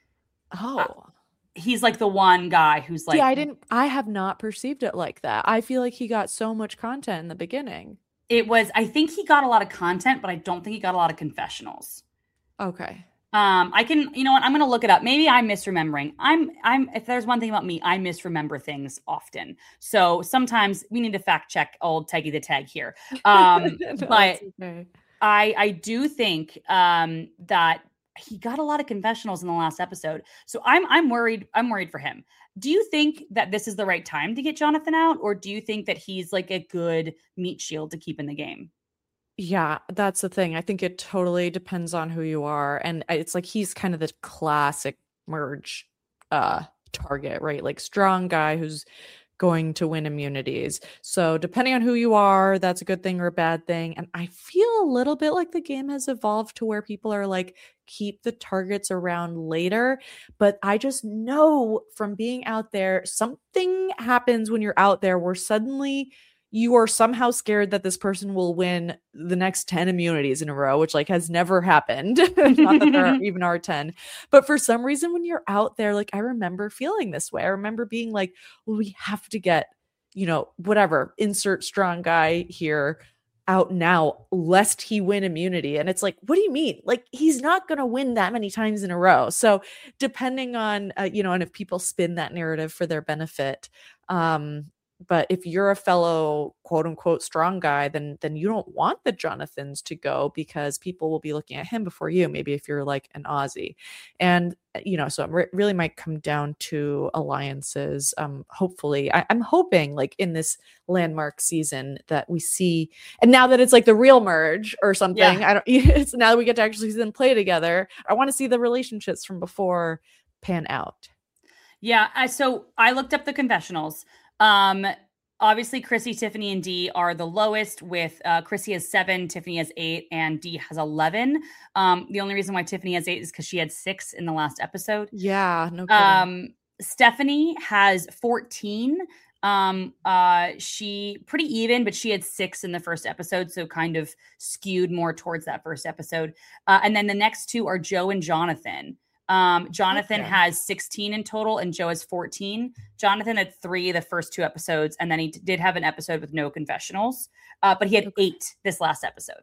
Oh. He's like the one guy who's like, yeah, I didn't I have not perceived it like that. I feel like he got so much content in the beginning. it was, I think he got a lot of content, but I don't think he got a lot of confessionals. Okay. Um, I can, you know what, I'm going to look it up. Maybe I'm misremembering. I'm, I'm, if there's one thing about me, I misremember things often. So sometimes we need to fact check old Teggy the Tag here. Um, No, but it's okay. I, I do think, um, that he got a lot of confessionals in the last episode. So I'm, I'm worried. I'm worried for him. Do you think that this is the right time to get Jonathan out? Or do you think that he's like a good meat shield to keep in the game? Yeah, that's the thing. I think it totally depends on who you are. And I- it's like he's kind of the classic merge uh target, right? Like strong guy who's going to win immunities. So depending on who you are, that's a good thing or a bad thing. And I feel a little bit like the game has evolved to where people are like, keep the targets around later. But I just know from being out there, something happens when you're out there where suddenly you are somehow scared that this person will win the next ten immunities in a row, which like has never happened. Not that there are, even are ten. But for some reason, when you're out there, like I remember feeling this way. I remember being like, well, we have to get, you know, whatever, insert strong guy here out now, lest he win immunity. And it's like, what do you mean? Like, he's not going to win that many times in a row. So depending on, uh, you know, and if people spin that narrative for their benefit, um, but if you're a fellow quote unquote strong guy, then then you don't want the Jonathans to go because people will be looking at him before you. Maybe if you're like an Aussie, and you know, so it re- really might come down to alliances. Um, hopefully, I- I'm hoping like in this landmark season that we see, and now that it's like the real merge or something, Yeah. I don't. It's now that we get to actually see them play together. I want to see the relationships from before pan out. Yeah. I, so I looked up the confessionals. Um, obviously, Chrissy, Tiffany, and Dee are the lowest. With uh, Chrissy has seven, Tiffany has eight, and Dee has eleven. Um, the only reason why Tiffany has eight is because she had six in the last episode. Yeah, no kidding. Um, Stephanie has fourteen. Um, uh, she pretty even, but she had six in the first episode, so kind of skewed more towards that first episode. Uh, and then the next two are Joe and Jonathan. Um, Jonathan Okay. has sixteen in total and Joe has fourteen. Jonathan had three the first two episodes, and then he d- did have an episode with no confessionals. Uh, but he had Okay. eight this last episode.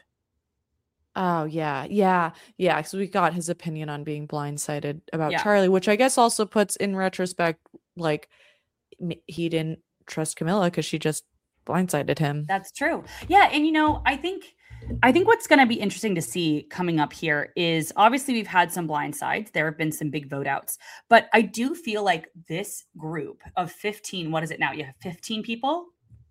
Oh yeah, yeah, yeah. So we got his opinion on being blindsided about Yeah. Charlie, which I guess also puts in retrospect, like m- he didn't trust Camilla because she just blindsided him. That's true. Yeah. And, you know, I think, I think what's going to be interesting to see coming up here is obviously we've had some blind sides. There have been some big vote outs, but I do feel like this group of fifteen, what is it now? You have fifteen people.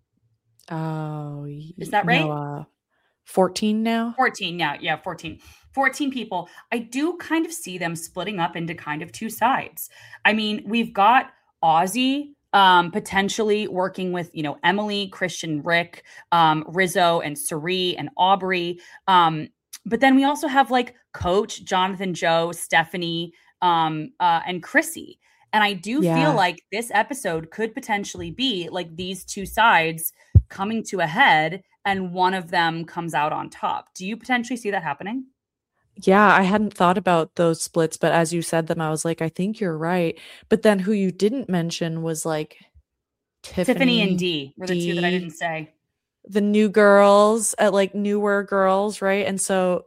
Oh, is that right? No, uh, fourteen now? fourteen now. Yeah, fourteen. fourteen people. I do kind of see them splitting up into kind of two sides. I mean, we've got Aussie um, potentially working with, you know, Emily, Christian, Rick, um, Rizzo, and Cirie and Aubrey. Um, but then we also have like Coach, Jonathan, Joe, Stephanie, um, uh, and Chrissy. And I do Yeah. feel like this episode could potentially be like these two sides coming to a head and one of them comes out on top. Do you potentially see that happening? Yeah, I hadn't thought about those splits, but as you said them, I was like, I think you're right. But then who you didn't mention was like Tiffany, Tiffany and Dee were the two that I Dee, didn't say. the new girls at like newer girls, right? And so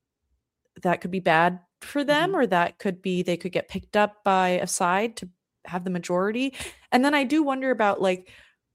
that could be bad for them, Mhm. or that could be they could get picked up by a side to have the majority. And then I do wonder about like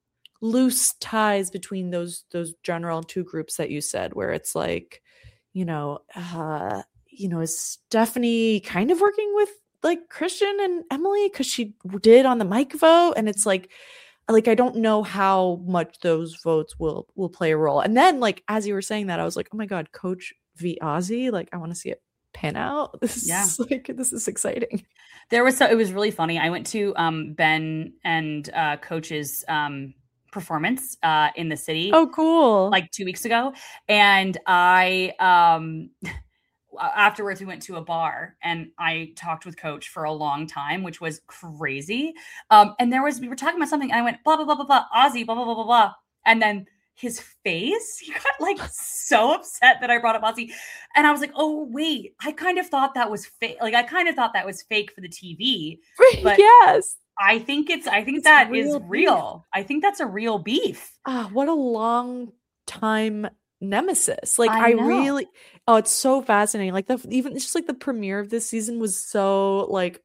loose ties between those those general two groups that you said, where it's like, you know, uh, you know, is Stephanie kind of working with like Christian and Emily because she did on the mic vote, and it's like, like I don't know how much those votes will will play a role. And then, like as you were saying that, I was like, oh my god, Coach v Aussie, like I want to see it pan out. This is Yeah. like this is exciting. There was so it was really funny. I went to um, Ben and uh, Coach's um, performance uh, in the city. Oh, cool! Like two weeks ago, and I um, afterwards we went to a bar and I talked with Coach for a long time, which was crazy. Um, and there was we were talking about something, and I went blah blah blah blah blah Aussie blah blah blah blah blah, and then his face, he got like so upset that I brought up Aussie. And I was like, oh, wait, I kind of thought that was fake. Like, I kind of thought that was fake for the T V. But yes. I think it's, I think It's that real is beef. real. I think that's a real beef. Ah, what a long time nemesis. Like I I, know. really, oh, it's so fascinating. Like the even it's just like the premiere of this season was so like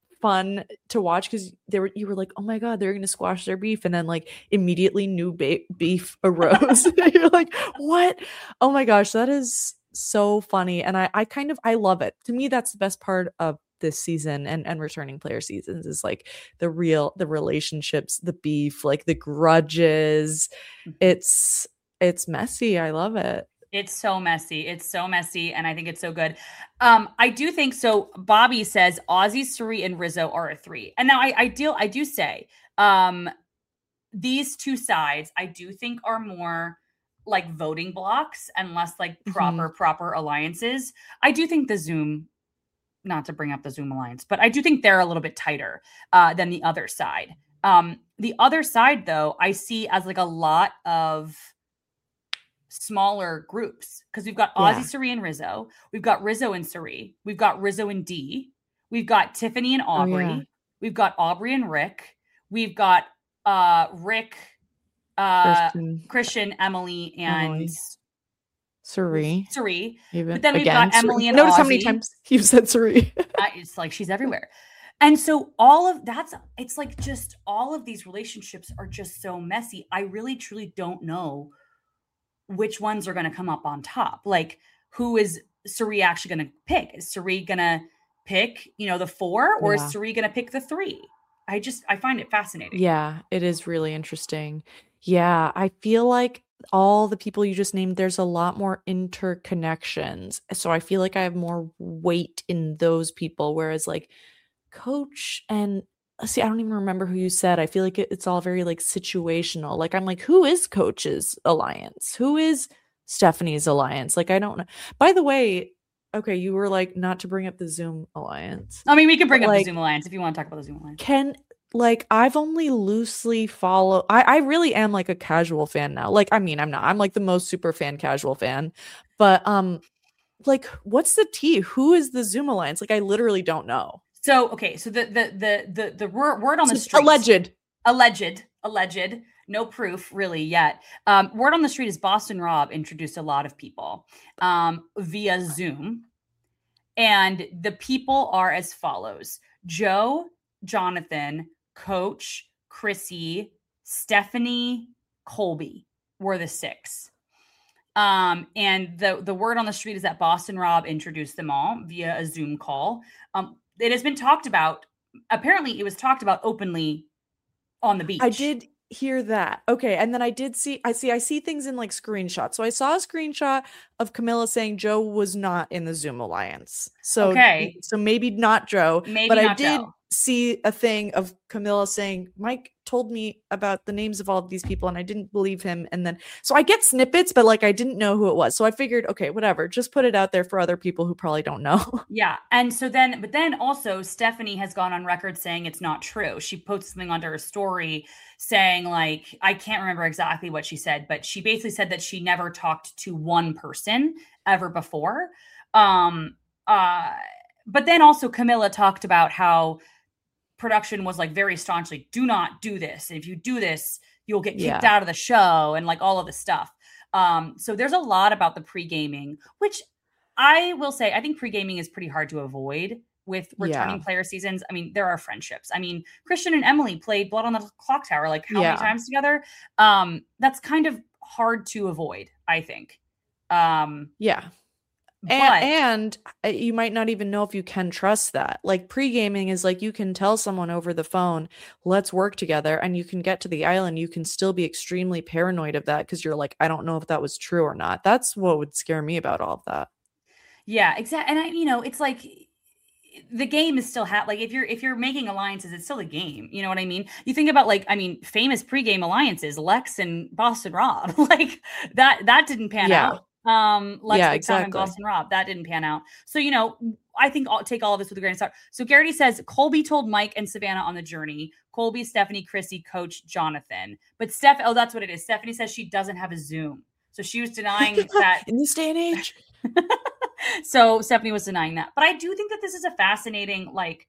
fun to watch because they were you were like, oh my god, they're gonna squash their beef, and then like immediately new ba- beef arose. You're like, what? Oh my gosh, that is so funny, and I I kind of I love it. To me, that's the best part of this season and and returning player seasons is like the real the relationships, the beef, like the grudges. It's it's messy. I love it. It's so messy. It's so messy. And I think it's so good. Um, I do think so. Bobby says Aussie, Cirie, and Rizzo are a three. And now I, I do, I do say um, these two sides, I do think are more like voting blocks and less like proper, Mm-hmm. proper alliances. I do think the Zoom, not to bring up the Zoom alliance, but I do think they're a little bit tighter uh, than the other side. Um, the other side, though, I see as like a lot of smaller groups because we've got Aussie, Yeah. Cirie, and Rizzo. We've got Rizzo and Cirie. We've got Rizzo and Dee. We've got Tiffany and Aubrey. yeah. We've got Aubrey and Rick. We've got uh, Rick, uh, Christian, Christian, Emily, and Emily. Cirie. Cirie. Even But then we've again, got Emily Cirie. and Notice how many Aussie. times you've said Cirie. I, it's like she's everywhere. And so all of that's, it's like just all of these relationships are just so messy. I really, truly don't know which ones are going to come up on top. Like, who is Cirie actually going to pick? Is Cirie going to pick, you know, the four, or Yeah. is Cirie going to pick the three? I just, I find it fascinating. Yeah, it is really interesting. Yeah, I feel like all the people you just named, there's a lot more interconnections. So I feel like I have more weight in those people. Whereas like Coach and see, I don't even remember who you said. I feel like it, it's all very like situational. Like I'm like, who is Coach's alliance? Who is Stephanie's alliance? Like I don't know. By the way, okay, you were like not to bring up the Zoom alliance. I mean, we can bring But, up like, the Zoom Alliance if you want to talk about the Zoom Alliance. Can like I've only loosely follow I, I really am like a casual fan now. Like I mean I'm not I'm like the most super fan casual fan. But um like what's the tea? Who is the Zoom alliance? Like I literally don't know. So, okay. So the, the, the, the, the word, word on the It's street. alleged. Alleged. Alleged. No proof really yet. Um, word on the street is Boston Rob introduced a lot of people um, via Zoom. And the people are as follows: Joe, Jonathan, Coach, Chrissy, Stephanie, Colby were the six. Um, and the, the word on the street is that Boston Rob introduced them all via a Zoom call. Um, it has been talked about. Apparently, it was talked about openly on the beach. I did hear that. Okay. And then I did see, I see, I see things in like screenshots. So I saw a screenshot of Camilla saying Joe was not in the Zoom alliance. So, okay. so maybe not Joe, maybe but not I did Joe. see a thing of Camilla saying, Mike told me about the names of all of these people and I didn't believe him. And then, so I get snippets, but like, I didn't know who it was. So I figured, okay, whatever, just put it out there for other people who probably don't know. Yeah. And so then, but then also Stephanie has gone on record saying it's not true. She posted something onto her story saying like, I can't remember exactly what she said, but she basically said that she never talked to one person ever before. Um, uh, but then also Camilla talked about how production was like very staunchly, do not do this. And if you do this, you'll get kicked Yeah. out of the show and like all of this stuff. Um, so there's a lot about the pre-gaming, which I will say, I think pre-gaming is pretty hard to avoid with returning Yeah. player seasons. I mean, there are friendships. I mean, Christian and Emily played Blood on the Clock Tower, like how Yeah. many times together? Um, that's kind of hard to avoid, I think. Um, Yeah. but And, and you might not even know if you can trust that. Like pre-gaming is like you can tell someone over the phone, let's work together, and you can get to the island. You can still be extremely paranoid of that because you're like, I don't know if that was true or not. That's what would scare me about all of that. yeah, exactly. And I, you know, it's like the game is still ha- like if you're if you're making alliances, it's still a game. You know what I mean? You think about like I mean, famous pre-game alliances, Lex and Boston Rob, like that that didn't pan Yeah. out. Um, Lex Yeah, Big Time and exactly. Boston Rob, that didn't pan out. So you know, I think I'll take all of this with a grain of salt. So Garrity says Colby told Mike and Savannah on the journey. Colby, Stephanie, Chrissy, Coach Jonathan. But Steph, oh, that's what it is. Stephanie says she doesn't have a Zoom, so she was denying that in this day and age. So Stephanie was denying that. But I do think that this is a fascinating, like,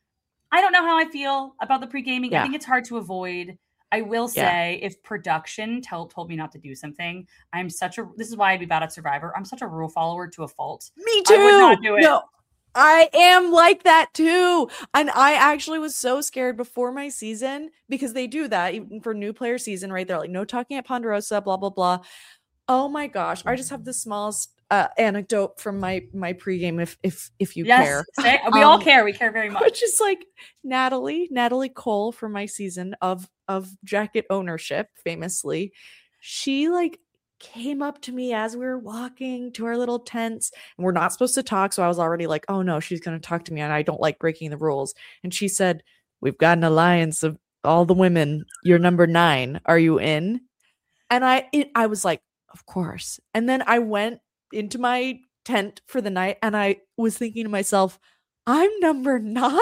I don't know how I feel about the pre-gaming. Yeah. I think it's hard to avoid. I will say Yeah. if production tell, told me not to do something, I'm such a, this is why I'd be bad at Survivor. I'm such a rule follower to a fault. Me too. I would not do it. No, I am like that too. And I actually was so scared before my season because they do that even for new player season, right? They're like, no talking at Ponderosa, blah, blah, blah. Oh my gosh. I just have the smallest uh, anecdote from my, my pregame. If, if, if you Yes, care, say, we all Um, care. We care very much. which is like Natalie, Natalie Cole for my season of, of jacket ownership, famously. She like came up to me as we were walking to our little tents and we're not supposed to talk. So I was already like, oh no, she's going to talk to me and I don't like breaking the rules. And she said, we've got an alliance of all the women. You're number nine. Are you in? And I, it, I was like, of course. And then I went into my tent for the night and I was thinking to myself, I'm number nine.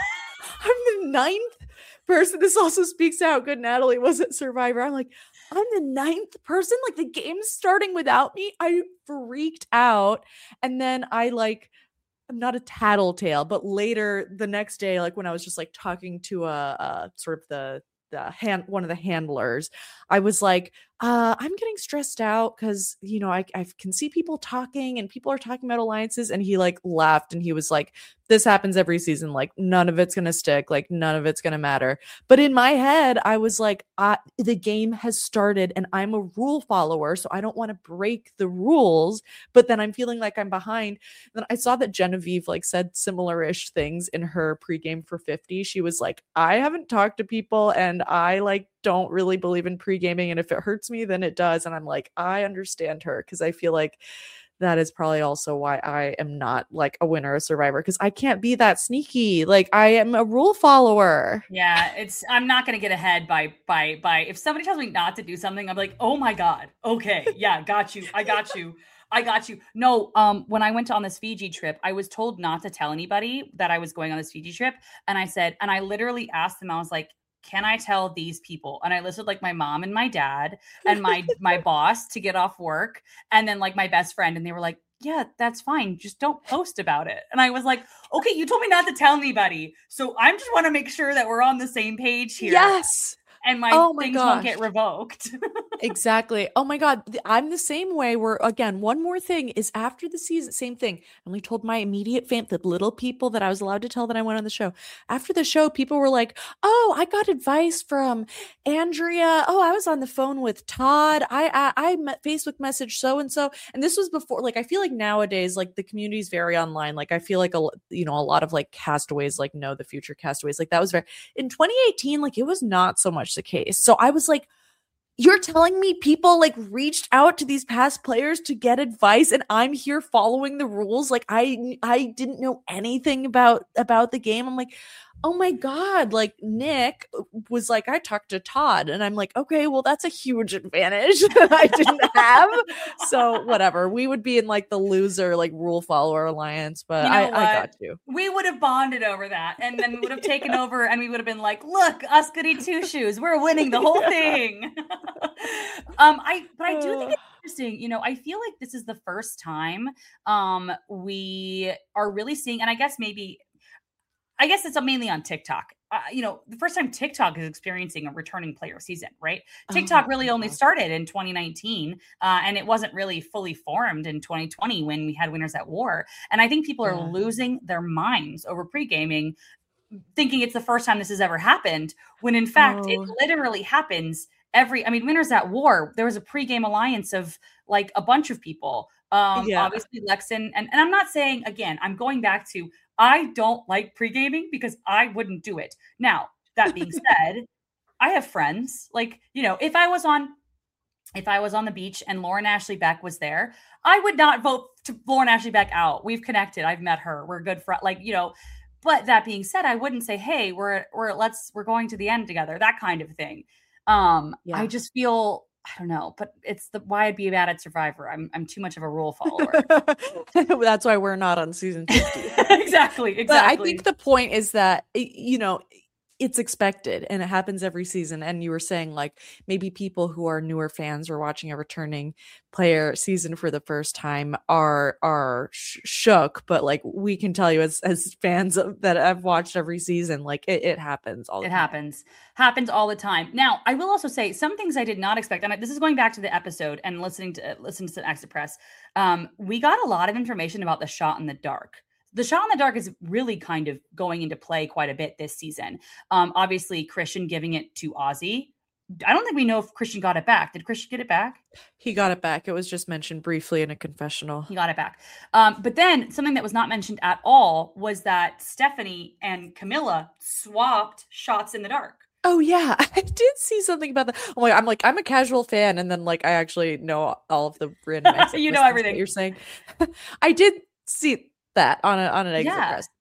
I'm the ninth person. This also speaks to how good Natalie was at Survivor. I'm like, I'm the ninth person. Like the game's starting without me. I freaked out. And then I like, I'm not a tattletale, but later the next day, like when I was just like talking to a, a sort of the the hand one of the handlers, I was like, uh, I'm getting stressed out because, you know, I, I can see people talking and people are talking about alliances. And he like laughed and he was like, this happens every season. Like none of it's going to stick. Like none of it's going to matter. But in my head, I was like, uh, the game has started and I'm a rule follower. So I don't want to break the rules. But then I'm feeling like I'm behind. Then I saw that Genevieve like said similar-ish things in her pregame for fifty. She was like, I haven't talked to people and I like don't really believe in pre-gaming, and if it hurts me then it does. And I'm like, I understand her, because I feel like that is probably also why I am not like a winner of Survivor, because I can't be that sneaky. Like I am a rule follower. Yeah, it's I'm not gonna get ahead by by by if somebody tells me not to do something, I'm like, oh my god, okay, yeah, got you, I got you. I got you. No, um, when I went on this Fiji trip, I was told not to tell anybody that I was going on this Fiji trip. And I said, and I literally asked them, I was like, can I tell these people? And I listed like my mom and my dad and my my boss to get off work, and then like my best friend. And they were like, yeah, that's fine. Just don't post about it. And I was like, okay, you told me not to tell anybody. So I just want to make sure that we're on the same page here. Yes. And my Oh my things gosh. won't get revoked. Exactly. Oh my God. th- I'm the same way where, again, one more thing is after the season, same thing. I only told my immediate fam, the little people that I was allowed to tell that I went on the show. After the show, people were like, oh, I got advice from Andrea. Oh, I was on the phone with Todd. I, I, I met Facebook message so and so. And this was before, like, I feel like nowadays, like, the community is very online. Like, I feel like, a, l- you know, a lot of like castaways, like, know the future castaways. Like, that was very, in twenty eighteen, like, it was not so much the case. So I was like, you're telling me people like reached out to these past players to get advice and I'm here following the rules? Like I I didn't know anything about about the game. I'm like, "Oh my God." Like Nick was like, "I talked to Todd." And I'm like, "Okay, well that's a huge advantage that I didn't have." So, whatever. We would be in like the loser like rule follower alliance, but You know I what? I got you. We would have bonded over that, and then we would have taken over, and we would have been like, "Look, us goody two shoes, we're winning the whole Yeah. thing." um, I but I do think Ugh. it's interesting. You know, I feel like this is the first time um we are really seeing, and I guess maybe I guess it's mainly on TikTok. Uh, you know, the first time TikTok is experiencing a returning player season, right? Oh TikTok my really only God. started in twenty nineteen, uh, and it wasn't really fully formed in twenty twenty when we had Winners at War. And I think people are Yeah. losing their minds over pre-gaming, thinking it's the first time this has ever happened, when in fact it Oh, literally happens every. I mean, Winners at War, there was a pre-game alliance of like a bunch of people. Um, yeah. obviously Lexin, and, and I'm not saying again, I'm going back to I don't like pre-gaming because I wouldn't do it. Now, that being said, I have friends. Like, you know, if I was on if I was on the beach and Lauren Ashley Beck was there, I would not vote to Lauren Ashley Beck out. We've connected. I've met her. We're good friends. Like, you know, but that being said, I wouldn't say, hey, we're we're let's we're going to the end together, that kind of thing. Um, I Yeah. just feel I don't know, but it's the why I'd be bad at Survivor. I'm I'm too much of a rule follower. That's why we're not on season fifty. exactly, exactly. But I think the point is that, y- you know, it's expected and it happens every season. And you were saying like maybe people who are newer fans or watching a returning player season for the first time are are sh- shook. But like we can tell you as as fans of, that have watched every season, like it, it happens all the It time. happens. Happens all the time. Now, I will also say some things I did not expect. And this is going back to the episode and listening to listening to Exit Press. Um, we got a lot of information about the shot in the dark. The shot in the dark is really kind of going into play quite a bit this season. Um, obviously, Christian giving it to Ozzy. I don't think we know if Christian got it back. Did Christian get it back? He got it back. It was just mentioned briefly in a confessional. He got it back. Um, but then something that was not mentioned at all was that Stephanie and Camilla swapped shots in the dark. Oh yeah, I did see something about that. Oh my, I'm like I'm a casual fan, and then like I actually know all of the random exit You know listings everything. that you're saying. I did see that on a on an exit Yeah. press.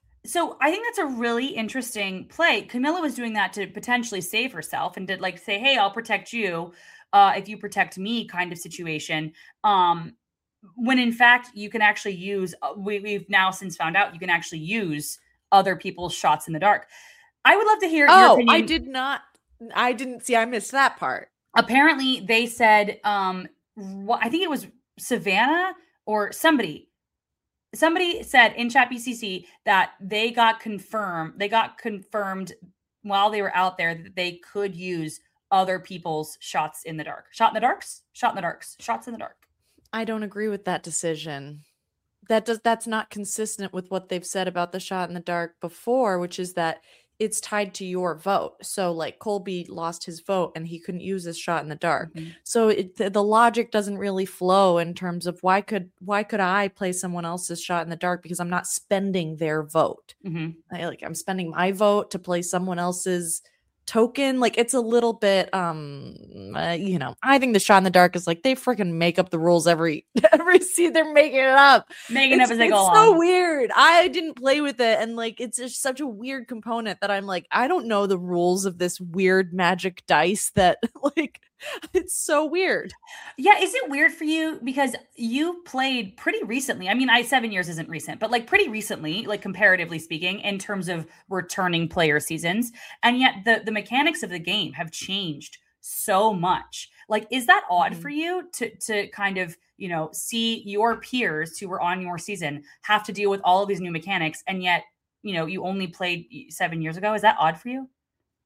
So I think that's a really interesting play. Camilla was doing that to potentially save herself and did like say, "Hey, I'll protect you uh, if you protect me," kind of situation. Um, when in fact you can actually use. Uh, we, we've now since found out you can actually use other people's shots in the dark. I would love to hear your Oh, opinion. I did not. I didn't see. I missed that part. Apparently, they said, um, wh- I think it was Savannah or somebody. Somebody said in chat B C C that they got confirmed. They got confirmed while they were out there that they could use other people's shots in the dark. Shot in the darks. Shot in the darks. Shots in the dark. I don't agree with that decision. That does. That's not consistent with what they've said about the shot in the dark before, which is that it's tied to your vote. So like Colby lost his vote and he couldn't use his shot in the dark. Mhm. So it, the, the logic doesn't really flow in terms of why could why could I play someone else's shot in the dark because I'm not spending their vote. Mhm. I, like I'm spending my vote to play someone else's token. Like it's a little bit um uh, you know, I think the shot in the dark is like they freaking make up the rules every every season. They're making it up. Making It's, up as they it's go so along. weird. I didn't play with it, and like it's just such a weird component that I'm like, I don't know the rules of this weird magic dice that like it's so weird. Yeah, is it weird for you because you played pretty recently? I mean, I seven years isn't recent, but like pretty recently, like comparatively speaking, in terms of returning player seasons, and yet the the mechanics of the game have changed so much. Like, is that odd Mhm. for you to to kind of you know see your peers who were on your season have to deal with all of these new mechanics, and yet you know you only played seven years ago? Is that odd for you?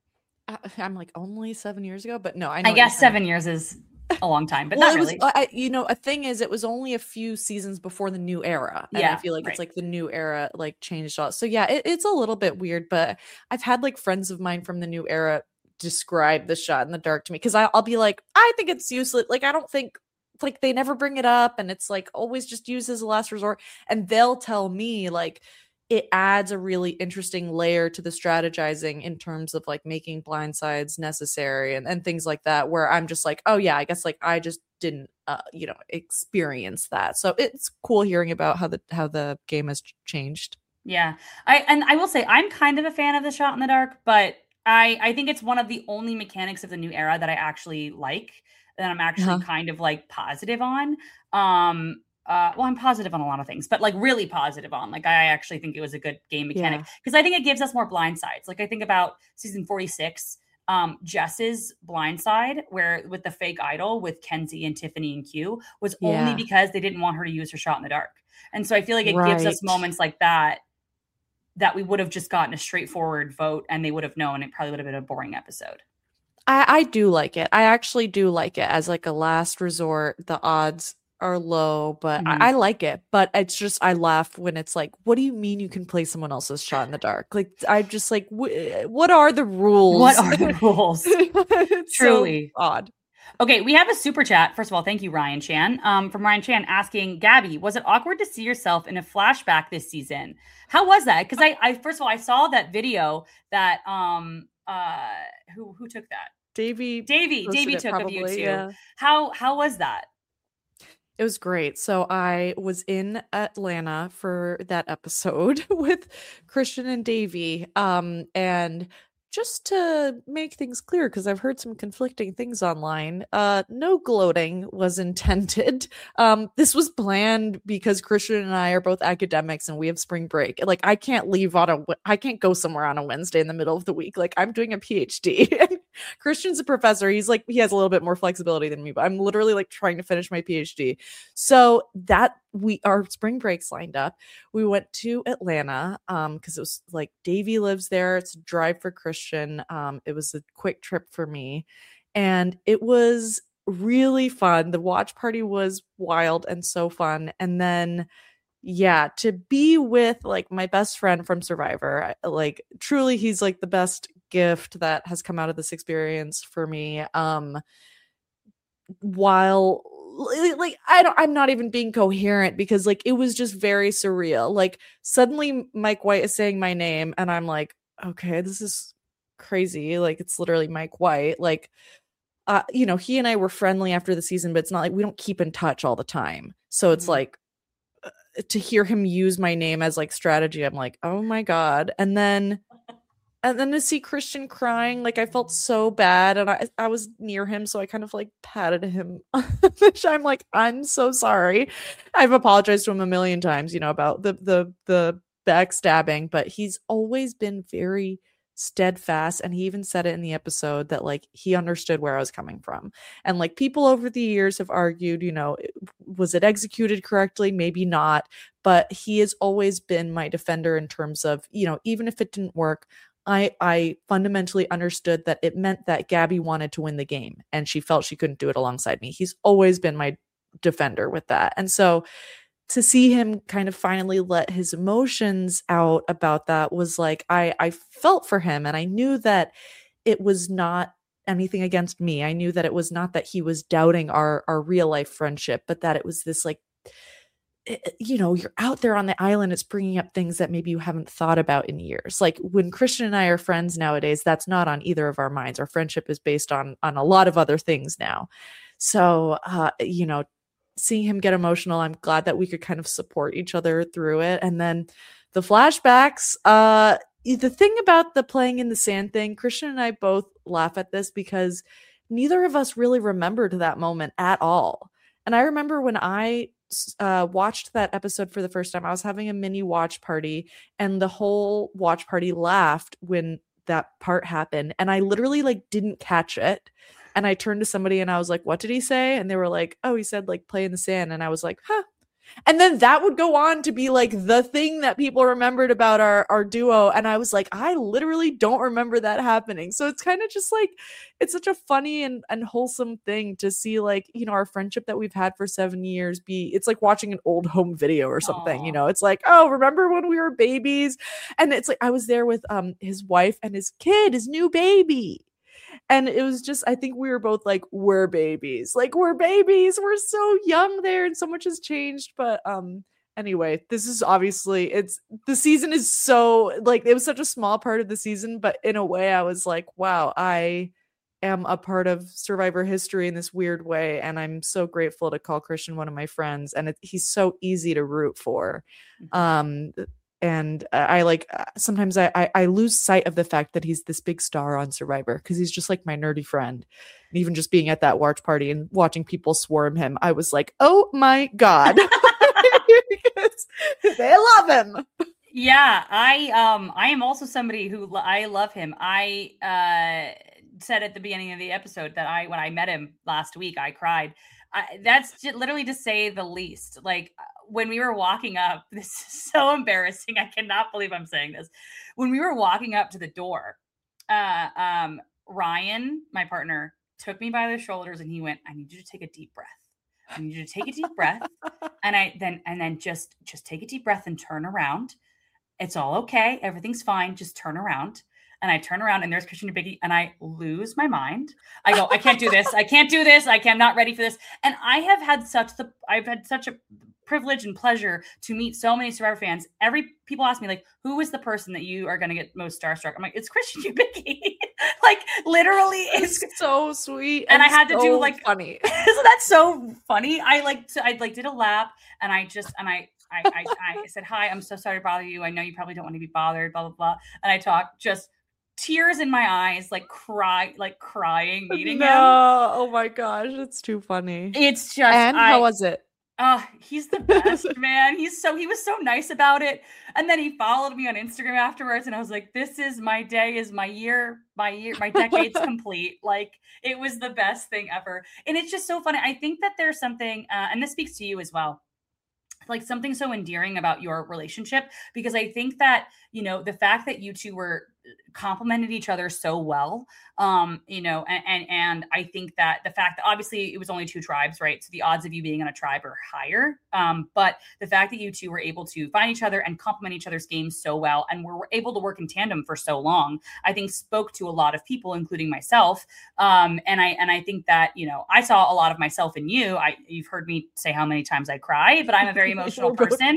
I, I'm like only seven years ago, but no, I I know. What guess you're saying. seven years is a long time, but Well, not it was, really. I, you know, a thing is, it was only a few seasons before the new era, and I Yeah, feel like right. it's like the new era like changed all. So yeah, it, it's a little bit weird, but I've had like friends of mine from the new era describe the shot in the dark to me because I'll be like, I think it's useless. Like, I don't think like they never bring it up, and it's like always just used as a last resort. And they'll tell me like it adds a really interesting layer to the strategizing in terms of like making blindsides necessary and, and things like that, where I'm just like, oh yeah, I guess like I just didn't uh, you know, experience that. So it's cool hearing about how the how the game has changed. Yeah. I and I will say I'm kind of a fan of the shot in the dark, but I I think it's one of the only mechanics of the new era that I actually like, that I'm actually Uh-huh. kind of like positive on. Um uh well, I'm positive on a lot of things, but like really positive on. Like I actually think it was a good game mechanic Yeah. because I think it gives us more blind sides. Like I think about season forty-six, um Jess's blind side where with the fake idol with Kenzie and Tiffany and Q was only Yeah. because they didn't want her to use her shot in the dark. And so I feel like it gives us Right. moments like that that we would have just gotten a straightforward vote and they would have known. It probably would have been a boring episode. I, I do like it. I actually do like it as like a last resort. The odds are low, but Mhm. I, I like it. But it's just I laugh when it's like, what do you mean you can play someone else's shot in the dark? Like I'm just like, wh- what are the rules? What are the rules? It's Truly. so odd. Okay, we have a super chat. First of all, thank you, Ryan Chan. Um, from Ryan Chan asking, Gabby, was it awkward to see yourself in a flashback this season? How was that? Because I, I first of all, I saw that video that um uh who who took that? Davey Davey, posted Davey it took of you probably, too. yeah. How how was that? It was great. So I was in Atlanta for that episode with Christian and Davey. Um, and just to make things clear, because I've heard some conflicting things online, uh, no gloating was intended. Um, this was planned because Christian and I are both academics and we have spring break. Like, I can't leave on a, I can't go somewhere on a Wednesday in the middle of the week. Like, I'm doing a PhD. Christian's a professor. He's like, he has a little bit more flexibility than me, but I'm literally like trying to finish my PhD. So that we, our spring breaks lined up. We went to Atlanta um because it was like Davey lives there. It's a drive for Christian. Um, it was a quick trip for me, and it was really fun. The watch party was wild and so fun. And then yeah, to be with like my best friend from Survivor, I- like truly he's like the best gift that has come out of this experience for me. Um while like I don't I'm not even being coherent because like it was just very surreal. Like suddenly Mike White is saying my name and I'm like, okay, this is crazy. Like it's literally Mike White. Like uh, you know, he and I were friendly after the season, but it's not like we don't keep in touch all the time. So it's Mhm. like uh, to hear him use my name as like strategy, I'm like, oh my God. And then and then to see Christian crying, like I felt so bad, and I I was near him, so I kind of like patted him. Which I'm like, I'm so sorry. I've apologized to him a million times, you know, about the the the backstabbing, but he's always been very steadfast, and he even said it in the episode that like he understood where I was coming from. And like people over the years have argued, you know, was it executed correctly? Maybe not, but he has always been my defender in terms of, you know, even if it didn't work, I I fundamentally understood that it meant that Gabby wanted to win the game and she felt she couldn't do it alongside me. He's always been my defender with that. And so to see him kind of finally let his emotions out about that was like I I felt for him, and I knew that it was not anything against me. I knew that it was not that he was doubting our our real life friendship, but that it was this like it- you know, you're out there on the island, it's bringing up things that maybe you haven't thought about in years. Like when Christian and I are friends nowadays, that's not on either of our minds. Our friendship is based on on a lot of other things now. So, uh, you know, seeing him get emotional, I'm glad that we could kind of support each other through it. And then the flashbacks, uh, the thing about the playing in the sand thing, Christian and I both laugh at this because neither of us really remembered that moment at all. And I remember when I uh, watched that episode for the first time, I was having a mini watch party, and the whole watch party laughed when that part happened. And I literally like didn't catch it. And I turned to somebody and I was like, what did he say? And they were like, oh, he said like play in the sand. And I was like, huh. And then that would go on to be like the thing that people remembered about our, our duo. And I was like, I literally don't remember that happening. So it's kind of just like, it's such a funny and, and wholesome thing to see, like, you know, our friendship that we've had for seven years be, it's like watching an old home video or something. Aww. You know, it's like, oh, remember when we were babies? And it's like, I was there with um his wife and his kid, his new baby. And it was just, I think we were both like, we're babies. Like, we're babies. We're so young there and so much has changed. But um, anyway, this is obviously, it's, the season is so, like, it was such a small part of the season. But in a way, I was like, wow, I am a part of Survivor history in this weird way. And I'm so grateful to call Christian one of my friends. And it, he's so easy to root for. Um And I like sometimes I, I I lose sight of the fact that he's this big star on Survivor because he's just like my nerdy friend. And even just being at that watch party and watching people swarm him, I was like, oh my God. Because they love him. Yeah, I um I am also somebody who I love him. I uh said at the beginning of the episode that I when I met him last week, I cried. I, that's just literally to say the least. Like when we were walking up, this is so embarrassing. I cannot believe I'm saying this. When we were walking up to the door, uh, um, Ryan, my partner, took me by the shoulders and he went, I need you to take a deep breath. I need you to take a deep breath. And I then, and then just, just take a deep breath and turn around. It's all okay. Everything's fine. Just turn around. And I turn around and there's Christian and Biggie and I lose my mind. I go, I can't do this. I can't do this. I am not ready for this. And I have had such the, I've had such a privilege and pleasure to meet so many Survivor fans. Every people ask me like, who is the person that you are going to get most starstruck? I'm like, it's Christian and Biggie. Like literally it's, it's so sweet. And, and I had so to do like, funny. So that's so funny. I like, so I like did a lap and I just, and I, I, I, I said, hi, I'm so sorry to bother you. I know you probably don't want to be bothered, blah, blah, blah. And I talked just tears in my eyes, like cry, like crying, meeting no. him. Oh my gosh, it's too funny. It's just, and I, how was it? Oh, he's the best, man. He's so, he was so nice about it. And then he followed me on Instagram afterwards. And I was like, this is my day, is my year, my year, my decade's complete. Like it was the best thing ever. And it's just so funny. I think that there's something, uh, and this speaks to you as well, like something so endearing about your relationship, because I think that, you know, the fact that you two were complemented each other so well, um, you know, and, and, and I think that the fact that obviously it was only two tribes, right? So the odds of you being on a tribe are higher. Um, but the fact that you two were able to find each other and complement each other's games so well, and were able to work in tandem for so long, I think spoke to a lot of people, including myself. Um, and I, and I think that, you know, I saw a lot of myself in you. I, you've heard me say how many times I cry, but I'm a very emotional person.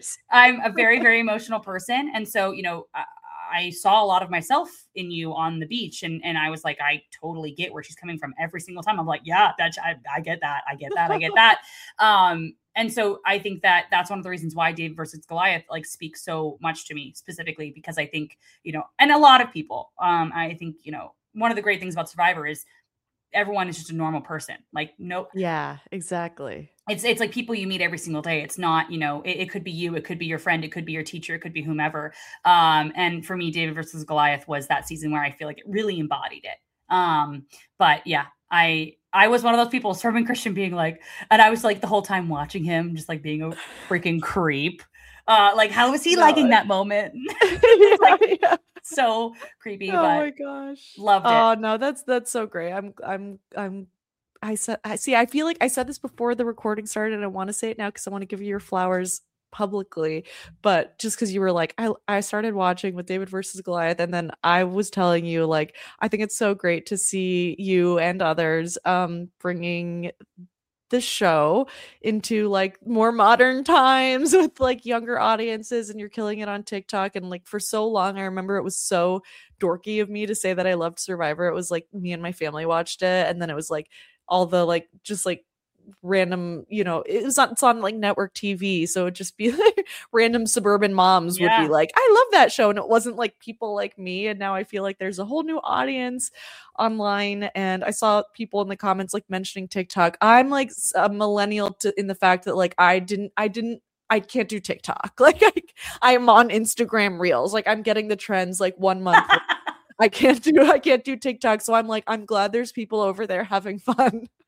I'm a very, very emotional person. And so, you know, I, I saw a lot of myself in you on the beach, and, and I was like, I totally get where she's coming from every single time. I'm like, yeah, that's, I, I get that. I get that. I get that. Um, and so I think that that's one of the reasons why David versus Goliath like speaks so much to me specifically, because I think, you know, and a lot of people, um, I think, you know, one of the great things about Survivor is everyone is just a normal person. Like, no, yeah, exactly. It's it's like people you meet every single day. It's not, you know, it, it could be you, it could be your friend, it could be your teacher, it could be whomever. Um, and for me, David versus Goliath was that season where I feel like it really embodied it. Um, but yeah, I I was one of those people, serving Christian being like, and I was like the whole time watching him, just like being a freaking creep. Uh, like, how was he no, liking that moment? yeah, like, yeah. So creepy. Oh but my gosh, loved it. Oh no, that's that's so great. I'm I'm I'm. I said, I see. I feel like I said this before the recording started, and I want to say it now because I want to give you your flowers publicly. But just because you were like, I I started watching with David versus Goliath, and then I was telling you like, I think it's so great to see you and others um bringing the show into like more modern times with like younger audiences, and you're killing it on TikTok. And like for so long, I remember it was so dorky of me to say that I loved Survivor. It was like me and my family watched it, and then it was like all the like just like random, you know, it was on, it's on like network T V, so it'd just be like random suburban moms yeah. would be like, I love that show, and it wasn't like people like me. And now I feel like there's a whole new audience online, and I saw people in the comments like mentioning TikTok. I'm like a millennial to, in the fact that like I didn't I didn't I can't do TikTok. Like I I'm on Instagram Reels. Like I'm getting the trends like one month. I can't do I can't do TikTok. So I'm like, I'm glad there's people over there having fun.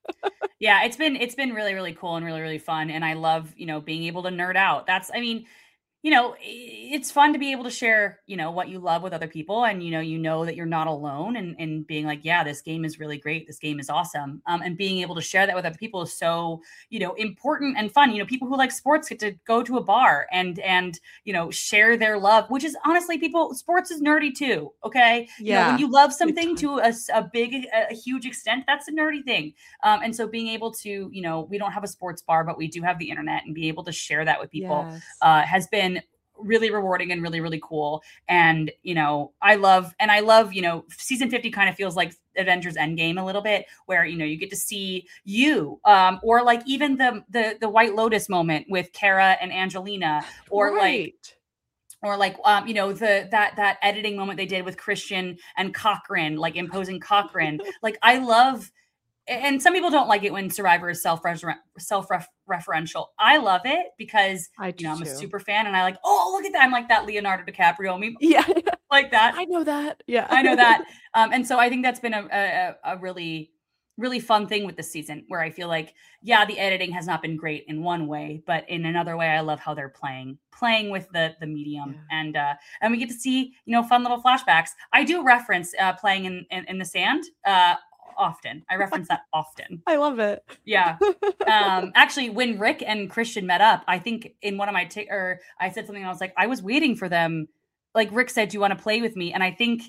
Yeah, it's been it's been really, really cool and really, really fun. And I love, you know, being able to nerd out. That's, I mean, you know, it's fun to be able to share, you know, what you love with other people. And, you know, you know that you're not alone, and, and being like, yeah, this game is really great. This game is awesome. Um, and being able to share that with other people is so, you know, important and fun. You know, people who like sports get to go to a bar and, and, you know, share their love, which is honestly, people, sports is nerdy too. Okay. Yeah. You know, when you love something to a, a big, a, a huge extent, that's a nerdy thing. Um, and so being able to, you know, we don't have a sports bar, but we do have the internet, and be able to share that with people Yes. uh, has been really rewarding and really, really cool. And, you know, I love, and I love, you know, season fifty kind of feels like Avengers Endgame a little bit, where, you know, you get to see you, um, or like even the, the, the White Lotus moment with Kara and Angelina, or Right. like, or like, um, you know, the, that, that editing moment they did with Christian and Cochran, like imposing Cochran. Like, I love, and some people don't like it when Survivor is self self referential. I love it because I you know I'm do a too. super fan, and I like, oh, look at that. I'm like that Leonardo DiCaprio meme, Yeah. like that. I know that. Yeah. I know that. Um, and so I think that's been a, a a really really fun thing with this season, where I feel like, yeah, the editing has not been great in one way, but in another way, I love how they're playing playing with the the medium, Yeah. and uh, and we get to see, you know, fun little flashbacks. I do reference uh, playing in, in in the sand. Uh, often. I reference that often. I love it. Yeah. Um, actually, when Rick and Christian met up, I think in one of my, t- or I said something, and I was like, I was waiting for them. Like Rick said, do you want to play with me? And I think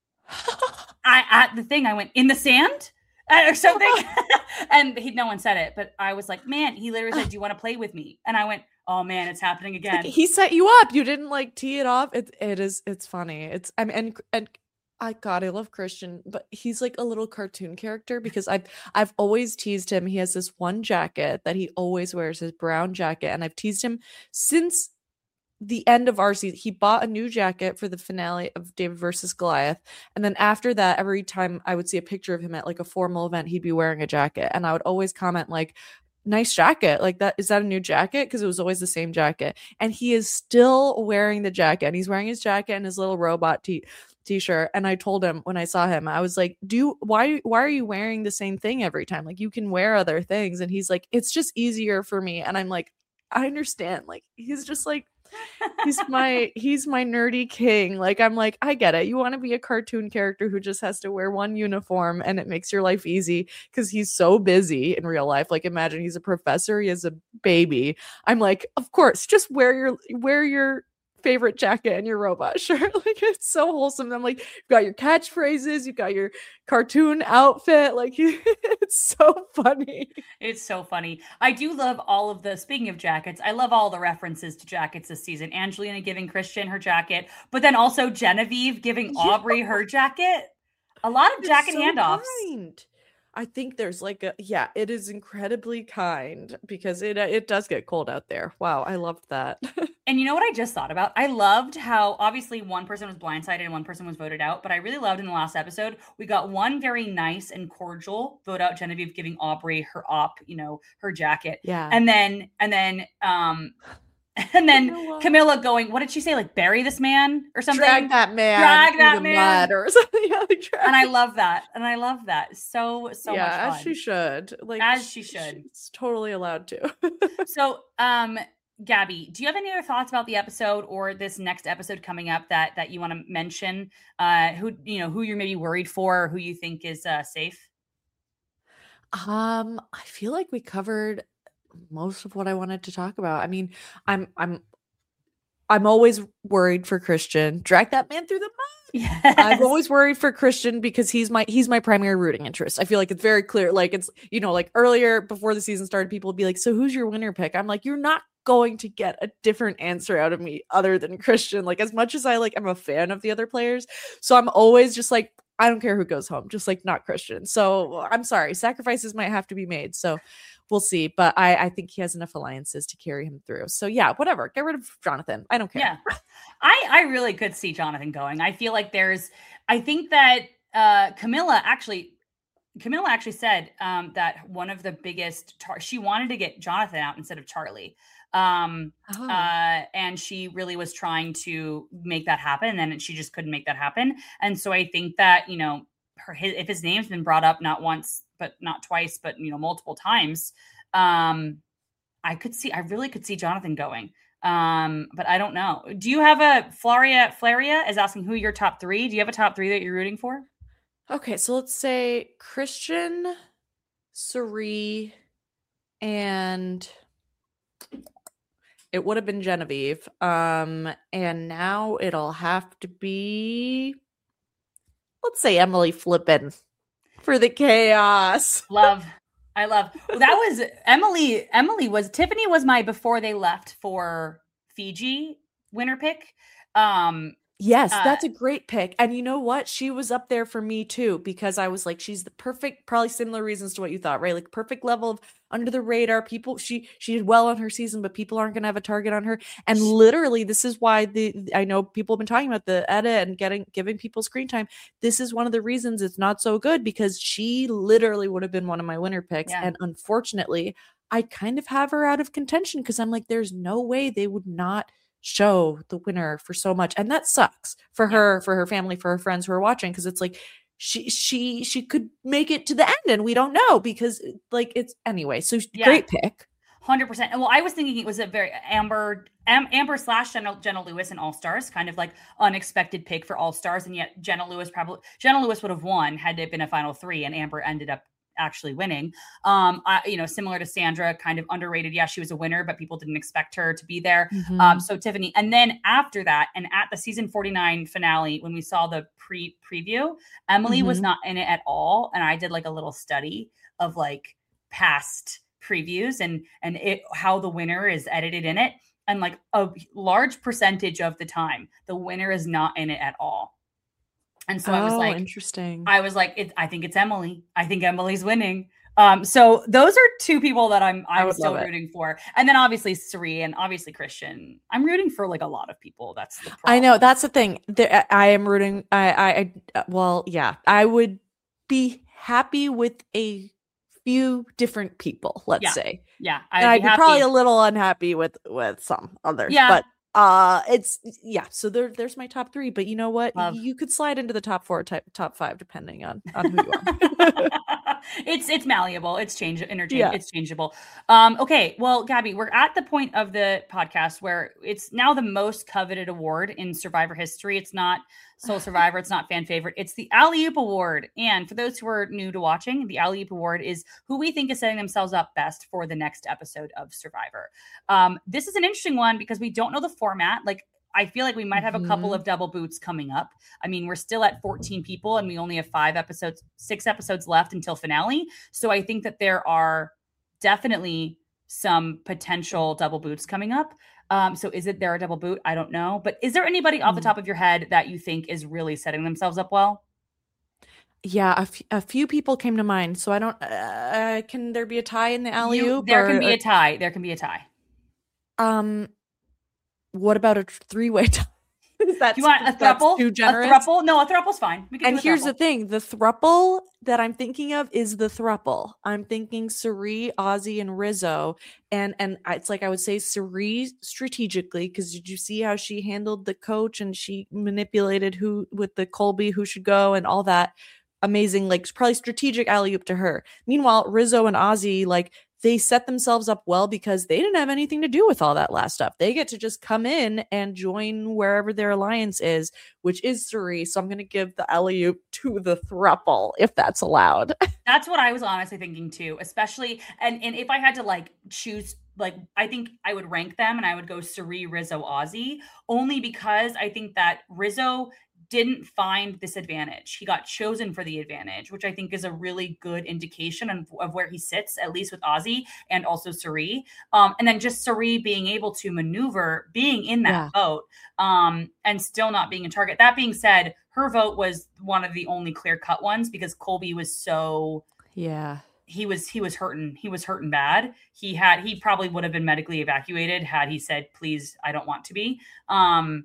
I, at the thing, I went, in the sand uh, or something. And he, no one said it, but I was like, man, he literally said, do you want to play with me? And I went, oh man, it's happening again. Like, he set you up. You didn't like tee it off. It, it is, it's funny. It's, I mean, and, and, I God, I love Christian, but he's like a little cartoon character, because I've I've always teased him. He has this one jacket that he always wears, his brown jacket, and I've teased him since the end of our season. He bought a new jacket for the finale of David versus Goliath, and then after that, every time I would see a picture of him at like a formal event, he'd be wearing a jacket, and I would always comment like, nice jacket, like that, is that a new jacket? Because it was always the same jacket, and he is still wearing the jacket, and he's wearing his jacket and his little robot tee t-shirt. And I told him when I saw him, I was like, do you, why why are you wearing the same thing every time? Like, you can wear other things. And he's like, it's just easier for me. And I'm like, I understand. Like, he's just like, he's my he's my nerdy king. Like, I'm like, I get it. You want to be a cartoon character who just has to wear one uniform and it makes your life easy, because he's so busy in real life. Like, imagine he's a professor, he has a baby. I'm like, of course, just wear your wear your favorite jacket and your robot shirt. Like, it's so wholesome. I'm like, you've got your catchphrases, you've got your cartoon outfit. Like, it's so funny. It's so funny. I do love all of the, speaking of jackets, I love all the references to jackets this season. Angelina giving Christian her jacket, but then also Genevieve giving Aubrey her jacket. A lot of jacket so handoffs. Kind. I think there's like a, yeah, it is incredibly kind, because it it does get cold out there. Wow, I loved that. And you know what I just thought about? I loved how obviously one person was blindsided and one person was voted out, but I really loved in the last episode, we got one very nice and cordial vote out, Genevieve giving Aubrey her op, you know, her jacket. Yeah. And then, and then, um, and then Camilla. Camilla going, what did she say? Like, bury this man or something? Drag that man. Drag that man. Or something. Yeah, like, drag. And I love that. And I love that. So, so yeah, much fun. as she should. Like, as she should. She's totally allowed to. So, um, Gabby, do you have any other thoughts about the episode or this next episode coming up that that you want to mention? Uh, who you know who you're maybe worried for, or who you think is uh, safe? Um, I feel like we covered most of what I wanted to talk about. I mean, I'm I'm I'm always worried for Christian. Drag that man through the mud. Yes. I'm always worried for Christian, because he's my he's my primary rooting interest. I feel like it's very clear. Like, it's, you know, like earlier before the season started, people would be like, so who's your winner pick? I'm like, you're not going to get a different answer out of me other than Christian. Like, as much as I like, I'm a fan of the other players, so I'm always just like, I don't care who goes home, just like not Christian. So I'm sorry, sacrifices might have to be made. So we'll see. But I, I think he has enough alliances to carry him through. So yeah, whatever. Get rid of Jonathan. I don't care. Yeah, I I really could see Jonathan going. I feel like there's. I think that uh, Camilla actually. Camilla actually said um, that one of the biggest. Tar- she wanted to get Jonathan out instead of Charlie. Um, Oh. uh, and she really was trying to make that happen, and she just couldn't make that happen. And so I think that, you know, her, his, if his name's been brought up not once but not twice, but you know, multiple times. Um, I could see, I really could see Jonathan going. Um, but I don't know. Do you have a Flaria? Flaria is asking who your top three. Do you have a top three that you're rooting for? Okay, so let's say Christian, Cirie, and it would have been Genevieve. Um, and now it'll have to be, let's say Emily Flippin for the chaos. Love. I love well, that was Emily. Emily was Tiffany was my before they left for Fiji winner pick. Um, yes, uh, that's a great pick. And you know what? She was up there for me too, because I was like, she's the perfect, probably similar reasons to what you thought, right? Like perfect level of under the radar. People, she she did well on her season, but people aren't going to have a target on her. And literally, this is why the I know people have been talking about the edit and getting giving people screen time. This is one of the reasons it's not so good, because she literally would have been one of my winner picks. Yeah. And unfortunately, I kind of have her out of contention because I'm like, there's no way they would not show the winner for so much. And that sucks for Yeah. her, for her family, for her friends who are watching, because it's like she she she could make it to the end and we don't know, because like it's anyway. So Yeah. great pick. one hundred percent. Well, I was thinking it was a very Amber Am, Amber slash Jenna, Jenna Lewis and All Stars, kind of like unexpected pick for All Stars. And yet Jenna Lewis probably Jenna Lewis would have won had it been a final three, and Amber ended up actually winning. Um, I, you know, similar to Sandra, kind of underrated. Yeah, she was a winner, but people didn't expect her to be there. Mhm. Um, so Tiffany, and then after that, and at the season forty-nine finale, when we saw the pre preview, Emily was Mhm. not in it at all. And I did like a little study of like past previews and and it how the winner is edited in it, and like a large percentage of the time the winner is not in it at all. And so oh, I was like, interesting. I was like, it, I think it's Emily. I think Emily's winning. Um, so those are two people that I'm I'm still rooting for. And then obviously Cirie and obviously Christian. I'm rooting for like a lot of people. That's the problem. I know, that's the thing. There, I am rooting. I, I, I, well, yeah, I would be happy with a few different people. Let's Yeah. say, Yeah, I'd, I'd I'd be be, happy. probably a little unhappy with with some others. Yeah. but uh, it's yeah. So there, there's my top three. But you know what? Love. You could slide into the top four, type top five, depending on on who you are. it's it's malleable. It's change interchange. Yeah. It's changeable. Um, okay. Well, Gabby, we're at the point of the podcast where it's now the most coveted award in Survivor history. It's not Soul Survivor. It's not fan favorite. It's the Alley Oop Award. And for those who are new to watching, the Alley Oop Award is who we think is setting themselves up best for the next episode of Survivor. Um, this is an interesting one because we don't know the format. Like, I feel like we might have a couple Mhm. of double boots coming up. I mean, we're still at fourteen people and we only have five episodes, six episodes left until finale. So I think that there are definitely some potential double boots coming up. Um, so is it there a double boot? I don't know. But is there anybody off the Mm. top of your head that you think is really setting themselves up well? Yeah, a, f- a few people came to mind. So I don't. Uh, can there be a tie in the alley You- oop? there can or- be a tie. There can be a tie. Um, what about a three way tie? Is that Do you want a that's throuple? too A generous? throuple? No, a throuple's fine. We can And do a here's the throuple. thing: the thruple that I'm thinking of is the thruple. I'm thinking Cirie, Ozzy, and Rizzo, and and I- it's like I would say Cirie strategically, because did you see how she handled the coach and she manipulated who with the Colby who should go and all that amazing, like probably strategic alley oop to her. Meanwhile, Rizzo and Ozzy, like they set themselves up well because they didn't have anything to do with all that last stuff. They get to just come in and join wherever their alliance is, which is Cirie. So I'm going to give the alley oop to the thruple, if that's allowed. That's what I was honestly thinking too, especially and and if I had to like choose, like I think I would rank them and I would go Cirie, Rizzo, Ozzy, only because I think that Rizzo didn't find this advantage. He got chosen for the advantage, which I think is a really good indication of, of where he sits, at least with Ozzy and also Cirie. Um, and then just Cirie being able to maneuver, being in that Yeah. vote, um, and still not being a target. That being said, her vote was one of the only clear-cut ones because Colby was so Yeah. he was he was hurting. He was hurting bad. He had he probably would have been medically evacuated had he said, please, I don't want to be. Um,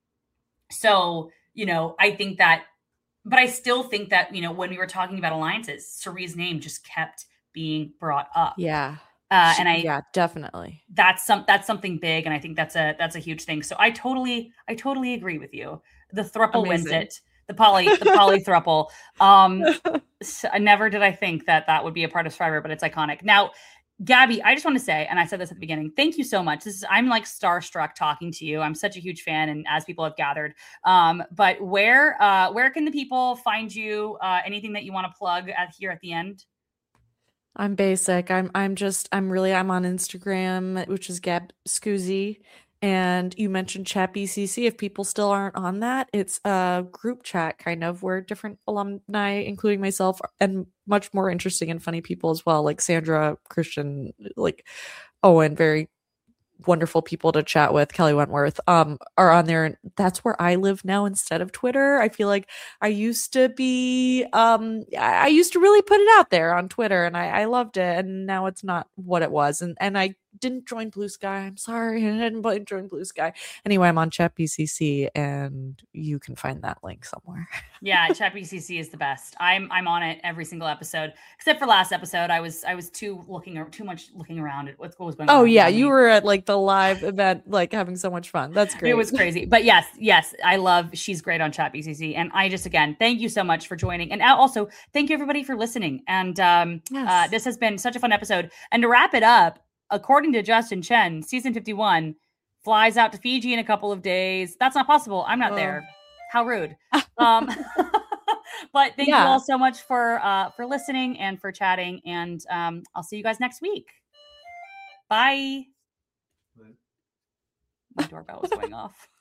so you know, I think that, but I still think that, you know, when we were talking about alliances, Cirie's name just kept being brought up. Yeah. Uh, She- and I, yeah, definitely. that's some, that's something big. And I think that's a, that's a huge thing. So I totally, I totally agree with you. The thruple wins Amazing. it. the poly, the polythruple. Um, so never did I think that that would be a part of Survivor, but it's iconic. Now, Gabby, I just want to say, and I said this at the beginning, thank you so much. This is, I'm like starstruck talking to you. I'm such a huge fan, and as people have gathered. Um, but where, uh, where can the people find you? Uh, anything that you want to plug at here at the end? I'm basic. I'm I'm just I'm really I'm on Instagram, which is Gab Scoozy. And you mentioned Chat B C C. If people still aren't on that, it's a group chat kind of where different alumni, including myself, and much more interesting and funny people as well, like Sandra, Christian, like Owen, very wonderful people to chat with, Kelly Wentworth, um, are on there. And that's where I live now instead of Twitter. I feel like I used to be, um, I used to really put it out there on Twitter, and I, I loved it. And now it's not what it was. And, and I didn't join Blue Sky. I'm sorry. I didn't join Blue Sky. Anyway, I'm on Chat B C C, and you can find that link somewhere. Yeah, Chat B C C is the best. I'm I'm on it every single episode, except for last episode. I was I was too looking or too much looking around at what was going on. Oh yeah, you were at like the live event, like having so much fun. That's great. It was crazy. But yes, yes, I love. She's great on Chat B C C, and I just again thank you so much for joining, and also thank you everybody for listening. And um, yes. uh, this has been such a fun episode. And to wrap it up, according to Justin Chen, season fifty-one flies out to Fiji in a couple of days. That's not possible. I'm not oh. there. How rude. Um, but thank yeah. you all so much for uh, for listening and for chatting. And um, I'll see you guys next week. Bye. My doorbell was going off.